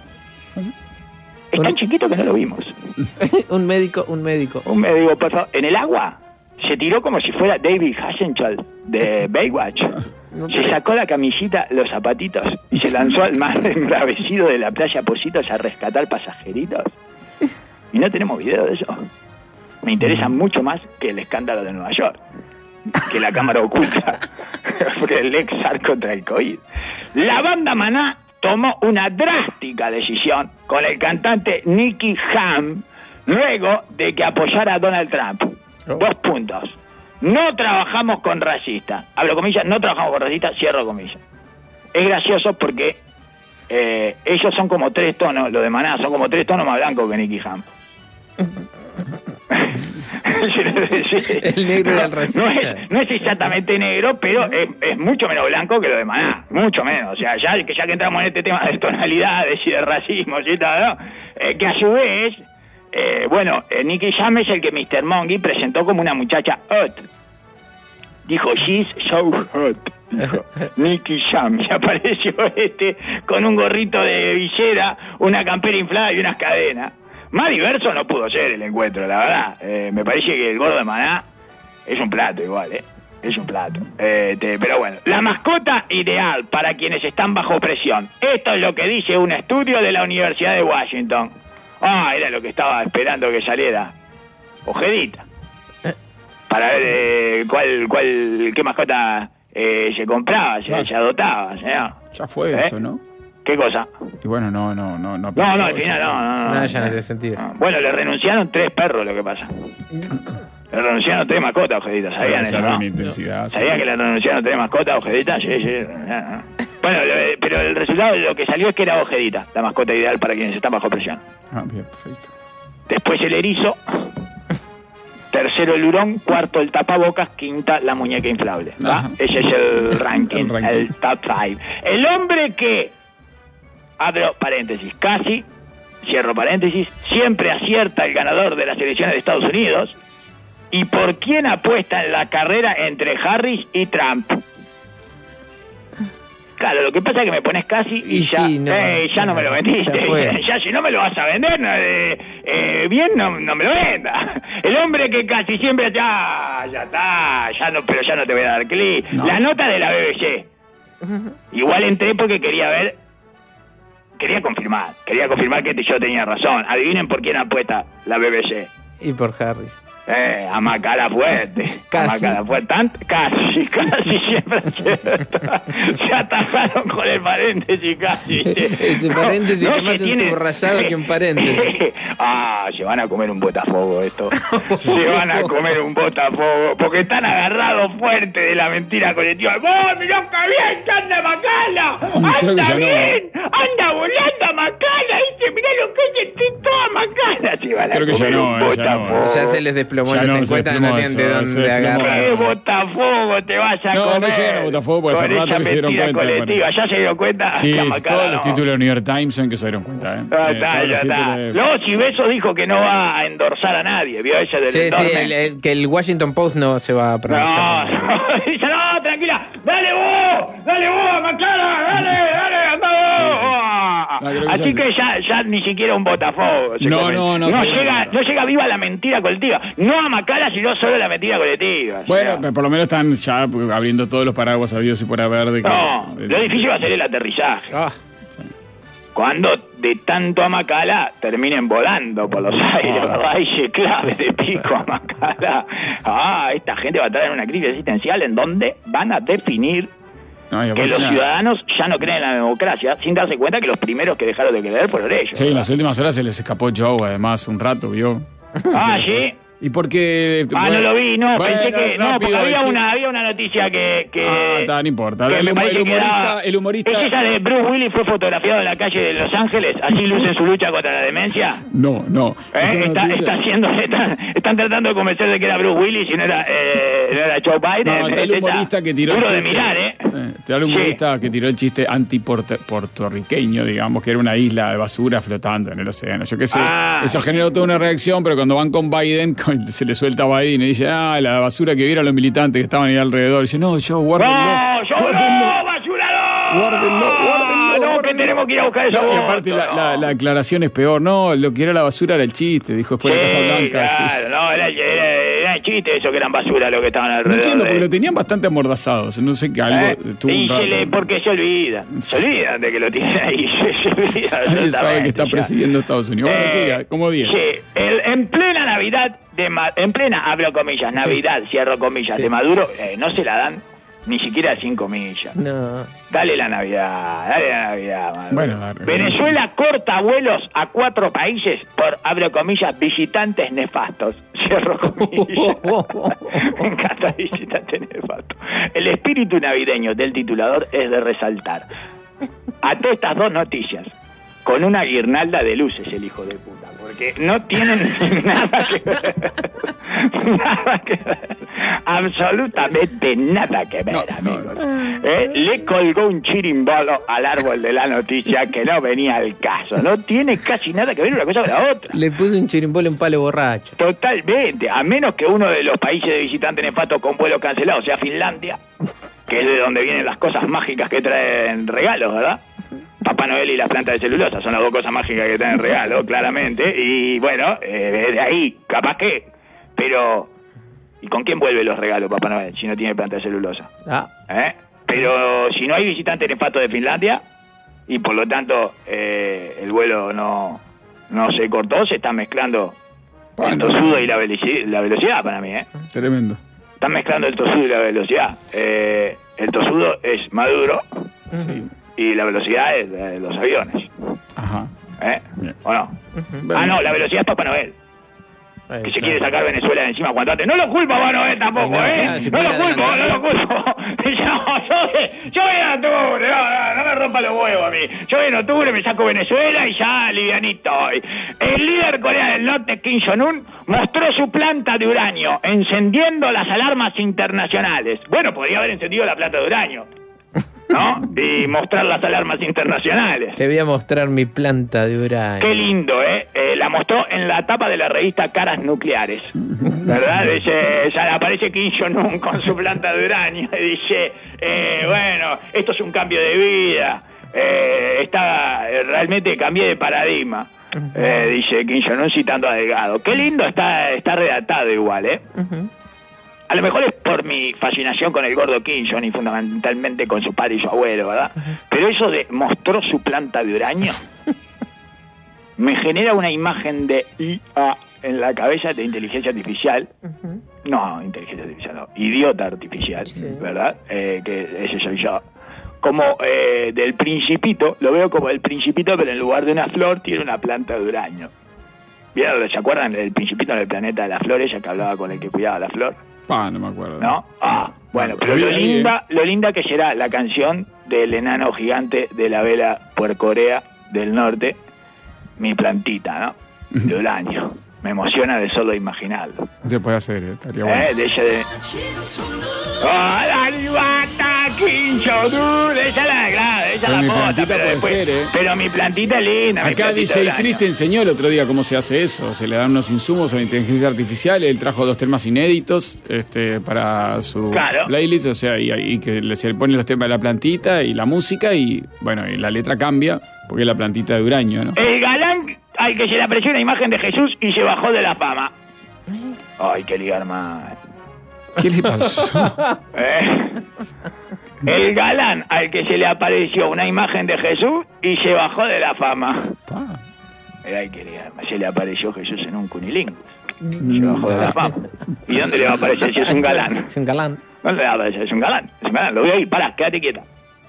Es tan chiquito que no lo vimos. Un médico, por favor. En el agua se tiró como si fuera David Hasselhoff de Baywatch. Se sacó la camisita, los zapatitos y se lanzó al mar embravecido de la playa Positos a rescatar pasajeritos. Y no tenemos video de eso. Me interesa mucho más que el escándalo de Nueva York, que la cámara oculta por el ex zar contra el COVID. La banda Maná tomó una drástica decisión con el cantante Nicky Jam luego de que apoyara a Donald Trump. 2 puntos. No trabajamos con racistas. Abro comillas, no trabajamos con racistas, cierro comillas. Es gracioso porque ellos son como 3 tonos, los de Maná son como 3 tonos más blancos que Nicky Jam. El negro del receta. No es exactamente negro, pero es mucho menos blanco que lo de Maná. Mucho menos. O sea, ya que entramos en este tema de tonalidades y de racismo y tal, ¿no? Que a su vez, Nicky Jam es el que Mr. Monkey presentó como una muchacha hot. Dijo, she's so hot. Dijo, Nicky Jam. Y apareció con un gorrito de villera, una campera inflada y unas cadenas. Más diverso no pudo ser el encuentro, la verdad. Me parece que el gordo de Maná es un plato igual, es un plato. Pero bueno, la mascota ideal para quienes están bajo presión. Esto es lo que dice un estudio de la Universidad de Washington. Era lo que estaba esperando que saliera. Ojedita. Para ver qué mascota se compraba, se adoptaba, señor. Ya fue eso, ¿no? ¿Qué cosa? Y bueno, no. No, al final no. Ya no hace sentido. Bueno, le renunciaron 3 perros, lo que pasa. Le renunciaron 3 mascotas, Ojedita. ¿Sabían eso, no? ¿Sabían que le renunciaron 3 mascotas, Ojedita? Sí. Bueno, pero el resultado de lo que salió es que era Ojedita, la mascota ideal para quienes están bajo presión. Bien, perfecto. Después el erizo. Tercero el hurón, cuarto el tapabocas, quinta la muñeca inflable. Ese es el ranking, el top 5. El hombre que, abro paréntesis, casi, cierro paréntesis, siempre acierta el ganador de las elecciones de Estados Unidos, y por quién apuesta en la carrera entre Harris y Trump. Claro, lo que pasa es que me pones casi y ya no me lo vendiste. Ya si no me lo vas a vender, bien no me lo venda. El hombre que casi siempre ya está, pero ya no te voy a dar clic. No. La nota de la BBC. Igual entré porque quería confirmar que yo tenía razón. Adivinen por quién apuesta la BBC. Y por Harris. A Macala fuerte. Casi. A Macala fuerte. Casi siempre se atajaron con el paréntesis casi. Ese paréntesis que más es subrayado que un paréntesis. Se van a comer un botafuego esto. Se van a comer un botafuego. Porque están agarrados fuerte de la mentira colectiva. ¡Vos, mirá qué bien que anda Macala! ¡Anda bien! ¡Anda volando a Macala! Dice, mirá lo que es el tito a Macala. Se van a creo que comer un botafuego. Ya se les desplomó las encuestas, no tienen de dónde agarrar. ¿Qué botafuego te vas a comer? No llegan a Botafogo porque hace rato que se dieron cuenta. Colectiva. ¿Ya se dieron cuenta? Sí, todos los títulos del New York Times son que se dieron cuenta. Ya está. Luego Chiveso dijo que no va a endorsar a nadie. ¿Vio ese del Sí, que el Washington Post no se va a pronunciar. Dice, no, tranquila. Dale vos, Macala, dale, anda vos. Así que ya ni siquiera un botafuego. No llega viva la mentira colectiva. No a Macala, sino solo la mentira colectiva. Bueno, por lo menos están ya abriendo todos los paraguas habidos y por haber de que... lo difícil va a ser el aterrizaje. Cuando de tanto a Macala terminen volando por los aires, ¿verdad? Y clave de pico a Macala. Esta gente va a estar en una crisis existencial en donde van a definir que los ciudadanos ya no creen en la democracia, sin darse cuenta que los primeros que dejaron de creer fueron ellos. Sí, en las últimas horas se les escapó Joe, además, un rato, ¿vio? ¿Sí? Y porque... no lo vi, pensé que... porque había una noticia que no importa. El humorista... ¿Es esa de Bruce Willis fue fotografiado en la calle de Los Ángeles? ¿Así luce su lucha contra la demencia? No. Están tratando de convencer de que era Bruce Willis y no era Joe Biden. No, está el humorista que tiró el chiste... de mirar, Está el humorista que tiró el chiste anti-puertorriqueño, digamos, que era una isla de basura flotando en el océano. Yo qué sé, eso generó toda una reacción, pero cuando van con Biden... se le suelta a Biden y dice, la basura que vieron los militantes que estaban ahí alrededor. Y dice, guárdenlo. Guárdenlo, que tenemos que ir a buscar eso. Y aparte la aclaración es peor. No, lo que era la basura era el chiste, dijo después la Casa Blanca. Claro, era el chiste eso que eran basura lo que estaban alrededor. No entiendo, porque lo tenían bastante amordazados. No sé qué algo tuvo un rato. Porque se olvidan. Se olvidan de que lo tienen ahí. Se olvidan. Nadie sabe que está presidiendo Estados Unidos. Bueno, siga, como 10. En plena Navidad, en plena, abro comillas, Navidad, cierro comillas, de Maduro, no se la dan ni siquiera 5 millas. No. Dale la Navidad, Maduro. Bueno, Venezuela corta vuelos a 4 países por, abro comillas, visitantes nefastos. Cierro comillas. Me encanta visitantes nefastos. El espíritu navideño del titulador es de resaltar. Ante estas 2 noticias, con una guirnalda de luces, el hijo de puta. porque no tienen nada que ver. Nada que ver. Absolutamente nada que ver, amigos. Le colgó un chirimbolo al árbol de la noticia que no venía al caso. No tiene casi nada que ver una cosa con la otra. Le puso un chirimbolo en palo borracho. Totalmente. A menos que uno de los países de visitantes nefastos con vuelo cancelado sea Finlandia, que es de donde vienen las cosas mágicas que traen regalos, ¿verdad? Papá Noel y las plantas de celulosa son las dos cosas mágicas que traen regalo, claramente. Y bueno, de ahí, capaz que. Pero, ¿y con quién vuelve los regalos Papá Noel si no tiene planta de celulosa? Pero si no hay visitante nefasto de Finlandia, y por lo tanto el vuelo no se cortó, se está mezclando el tosudo y la velocidad para mí, Tremendo. Están mezclando el tosudo y la velocidad. El tosudo es Maduro. Sí. Y la velocidad es de los aviones. Ajá. ¿O no? No, la velocidad es Papá Noel. Que se quiere sacar Venezuela de encima cuanto antes. No lo culpo a Papá Noel tampoco, no lo culpo. Yo voy en octubre, no me rompa los huevos a mí. Yo voy en octubre, me saco Venezuela y ya livianito hoy. El líder de Corea del Norte, Kim Jong-un, mostró su planta de uranio, encendiendo las alarmas internacionales. Bueno, podría haber encendido la planta de uranio, ¿no? Y mostrar las alarmas internacionales. Te voy a mostrar mi planta de uranio. Qué lindo, la mostró en la tapa de la revista Caras Nucleares, ¿verdad? Ya aparece Kim Jong-un con su planta de uranio y dice, bueno, esto es un cambio de vida, realmente cambié de paradigma, dice Kim Jong-un citando a Delgado. Qué lindo está redactado igual, A lo mejor es por mi fascinación con el gordo Kim Jong y fundamentalmente con su padre y su abuelo, ¿verdad? Pero eso de mostró su planta de uranio me genera una imagen de IA en la cabeza de inteligencia artificial. No, inteligencia artificial no, idiota artificial, ¿verdad? Que ese soy yo. Como del Principito, lo veo como el Principito, pero en lugar de una flor tiene una planta de uranio. ¿Vieron? ¿Se acuerdan del Principito en el planeta de las flores, ya que hablaba con el que cuidaba la flor? No me acuerdo. ¿No? Bueno, pero lo linda que será la canción del enano gigante de la vela Puercorea del Norte, Mi plantita, ¿no? De uranio. Me emociona de solo imaginarlo. Se puede hacer, estaría bueno. De ella de... ¡Hola, Libata, Quincho! Esa la foto, pero después... Pero mi plantita es linda. Acá DJ Triste enseñó el otro día cómo se hace eso. Se le dan unos insumos a la inteligencia artificial. Él trajo 2 temas inéditos para su playlist. O sea, y que se le pone los temas de la plantita y la música. Y bueno, y la letra cambia porque es la plantita de uranio, ¿no? El galán al que se le apareció una imagen de Jesús y se bajó de la fama. Ay, qué ligar más. ¿Qué le pasó? El galán al que se le apareció una imagen de Jesús y se bajó de la fama. Ay, qué ligar más. Se le apareció Jesús en un cunilingus. Se bajó de la fama. ¿Y dónde le va a aparecer si es un galán? Es un galán. ¿Dónde le va a aparecer? Es un galán. Es un galán. Lo voy a ir. Pará, quédate quieta.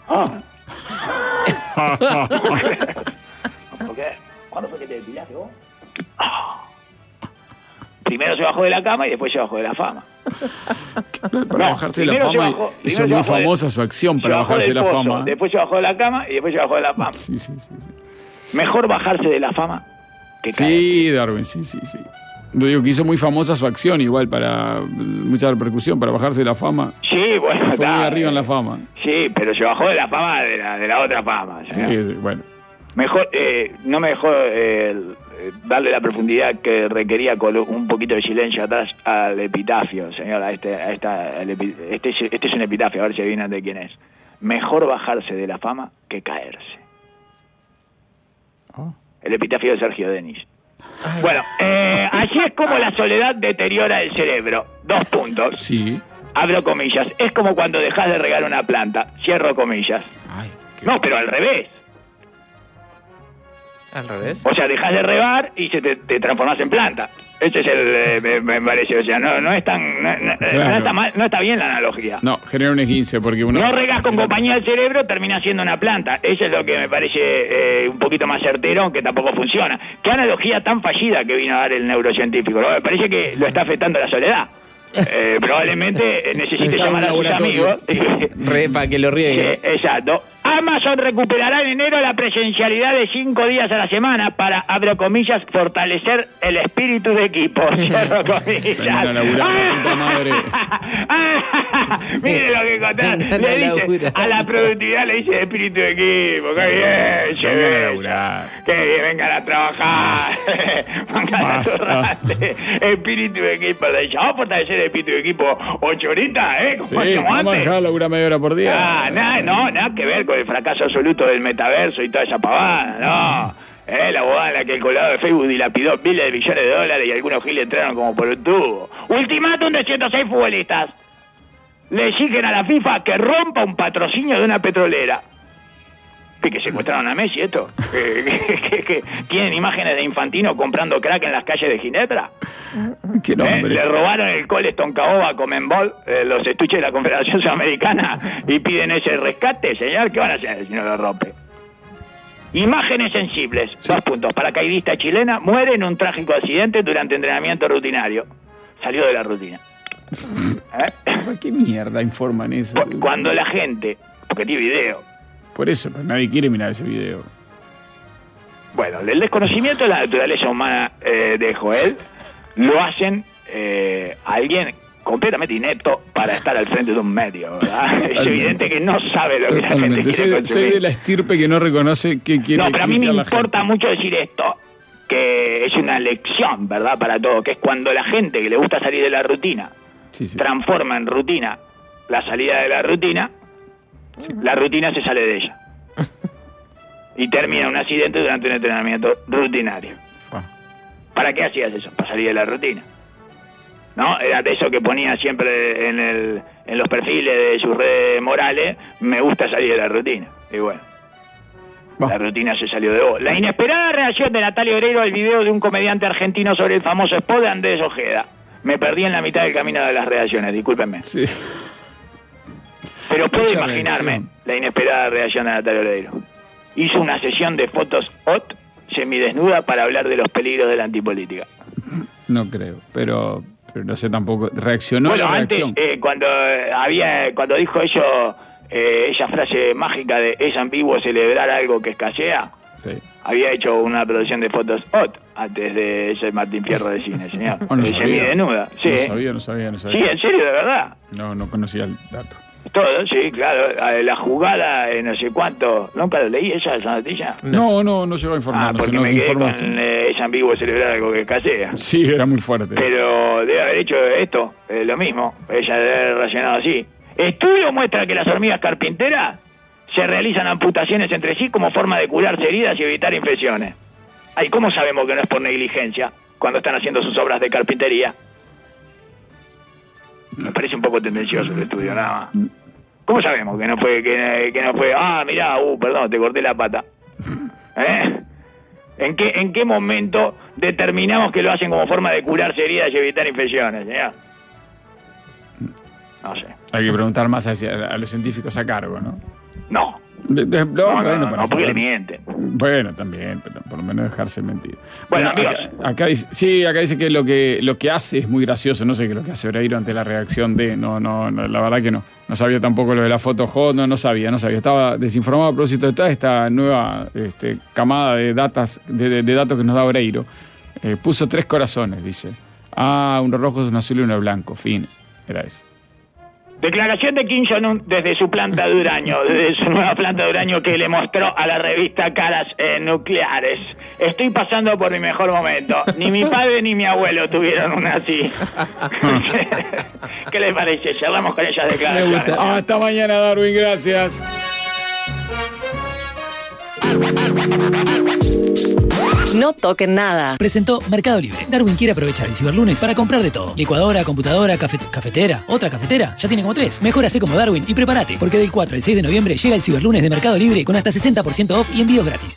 ¿Por qué? ¿Cuándo fue que te depilaste vos? Primero se bajó de la cama y después se bajó de la fama. Para bajarse de la fama hizo muy famosa su acción para bajarse de la fama. Después se bajó de la cama y después se bajó de la fama. Sí. Mejor bajarse de la fama que caer. Sí, Darwin, sí. Yo digo que hizo muy famosa su acción, igual para mucha repercusión, para bajarse de la fama. Sí, bueno. Se fue muy arriba en la fama. Sí, pero se bajó de la fama de la otra fama. Sí, bueno. Mejor, no me dejó darle la profundidad que requería con un poquito de silencio atrás al epitafio, señora. Este es un epitafio, a ver si adivinan de quién es. Mejor bajarse de la fama que caerse. El epitafio de Sergio Denis. Bueno, así es como la soledad deteriora el cerebro. 2 puntos. Sí. Abro comillas. Es como cuando dejas de regar una planta. Cierro comillas. No, pero al revés. ¿Al revés? O sea, dejas de regar y te transformás en planta. Ese es me parece, o sea, no es tan... No está mal, no está bien la analogía. No, genera un esguince porque uno... No regas con compañía del cerebro, termina siendo una planta. Eso es lo que me parece un poquito más certero, aunque tampoco funciona. Qué analogía tan fallida que vino a dar el neurocientífico, ¿no? Me parece que lo está afectando la soledad. Probablemente necesite llamar a sus amigos para que lo riegue. Exacto. Amazon recuperará en enero la presencialidad de 5 días a la semana para, abro comillas, fortalecer el espíritu de equipo. Cierro comillas. Mire lo que encontrás. Le dice, a la productividad le dice espíritu de equipo. ¡Qué bien! Vengan a laburar. ¡Qué bien! Vengan a trabajar. Vengan a turrarte. Espíritu de equipo. Le dice, vamos a fortalecer el espíritu de equipo 8 horitas, ¿eh? Sí, vamos a dejar laburar media hora por día. Nada que ver con el fracaso absoluto del metaverso y toda esa pavada, no. La abogada en la que el colado de Facebook dilapidó miles de millones de dólares y algunos giles entraron como por un tubo. Ultimátum de 106 futbolistas. Le exigen a la FIFA que rompa un patrocinio de una petrolera. ¿Que secuestraron a Messi esto? ¿Que tienen imágenes de Infantino comprando crack en las calles de Ginebra? ¿Qué nombre? Le robaron el Coleston Caoba Comenbol, los estuches de la Confederación Sudamericana, y piden ese rescate, señor. ¿Qué van a hacer si no lo rompe? Imágenes sensibles. Sí. 2 puntos. Paracaidista chilena muere en un trágico accidente durante entrenamiento rutinario. Salió de la rutina. ¿Qué mierda informan eso? Cuando la gente... Porque tiene video. Por eso, pero nadie quiere mirar ese video. Bueno, el desconocimiento de la naturaleza humana de Joel lo hacen alguien completamente inepto para estar al frente de un medio, ¿verdad? Es evidente que no sabe lo que la gente quiere consumir. Soy de la estirpe que no reconoce que quiere. No, pero a mí me importa mucho decir esto, que es una lección, ¿verdad? Para todo, que es cuando la gente que le gusta salir de la rutina transforma en rutina la salida de la rutina, la rutina se sale de ella. Y termina un accidente durante un entrenamiento rutinario. ¿Para qué hacías eso? Para salir de la rutina. ¿No? Era de eso que ponía siempre en los perfiles de sus redes morales, me gusta salir de la rutina. Y bueno, la rutina se salió de vos. La inesperada reacción de Natalia Oreiro al video de un comediante argentino sobre el famoso spot de Andrés Ojeda. Me perdí en la mitad del camino de las reacciones, discúlpenme. Sí. Pero puedo imaginarme la inesperada reacción de Natalia Oreiro. Hizo una sesión de fotos hot, semidesnuda, para hablar de los peligros de la antipolítica. No creo, pero no sé tampoco. ¿Reaccionó a la reacción? Cuando dijo eso, esa frase mágica de es ambiguo celebrar algo que escasea, había hecho una producción de fotos hot antes de ese Martín Fierro de cine, señor. Semidesnuda. Sí. No sabía. Sí, en serio, de verdad. No conocía el dato. Todo, sí, claro. La jugada, no sé cuánto. ¿Nunca lo leí esa noticia? No llegó a informar. Porque me quedé con es ambiguo celebrar algo que escasea. Sí, era muy fuerte. Pero debe haber hecho esto, lo mismo. Ella debe haber relacionado así. Estudio muestra que las hormigas carpinteras se realizan amputaciones entre sí como forma de curarse heridas y evitar infecciones. Ay, ¿cómo sabemos que no es por negligencia cuando están haciendo sus obras de carpintería? Me parece un poco tendencioso el estudio, nada más. ¿Cómo sabemos que no fue, mirá, perdón, te corté la pata? ¿En qué momento determinamos que lo hacen como forma de curarse heridas y evitar infecciones, señor? No sé. Hay que preguntar más a los científicos a cargo, ¿no? No. No, porque le mienten. Bueno, también, pero por lo menos dejarse mentir. Bueno, acá dice que lo que hace es muy gracioso. No sé qué es lo que hace Oreiro ante la reacción de... No, la verdad que no. No sabía tampoco lo de la foto hot, no sabía. Estaba desinformado a propósito de toda esta nueva camada de datos que nos da Oreiro. Puso 3 corazones, dice. Un rojo, un azul y uno blanco. Fin. Era eso. Declaración de Kim Jong-un desde su planta de uranio, desde su nueva planta de uranio que le mostró a la revista Caras Nucleares. Estoy pasando por mi mejor momento. Ni mi padre ni mi abuelo tuvieron una así. ¿Qué les parece? Cerramos con ellas declaraciones. Hasta mañana, Darwin. Gracias. No toquen nada. Presentó Mercado Libre. Darwin quiere aprovechar el ciberlunes para comprar de todo. Licuadora, computadora, cafetera. ¿Otra cafetera? Ya tiene como 3. Mejor hacé como Darwin y prepárate, porque del 4 al 6 de noviembre llega el ciberlunes de Mercado Libre con hasta 60% off y envíos gratis.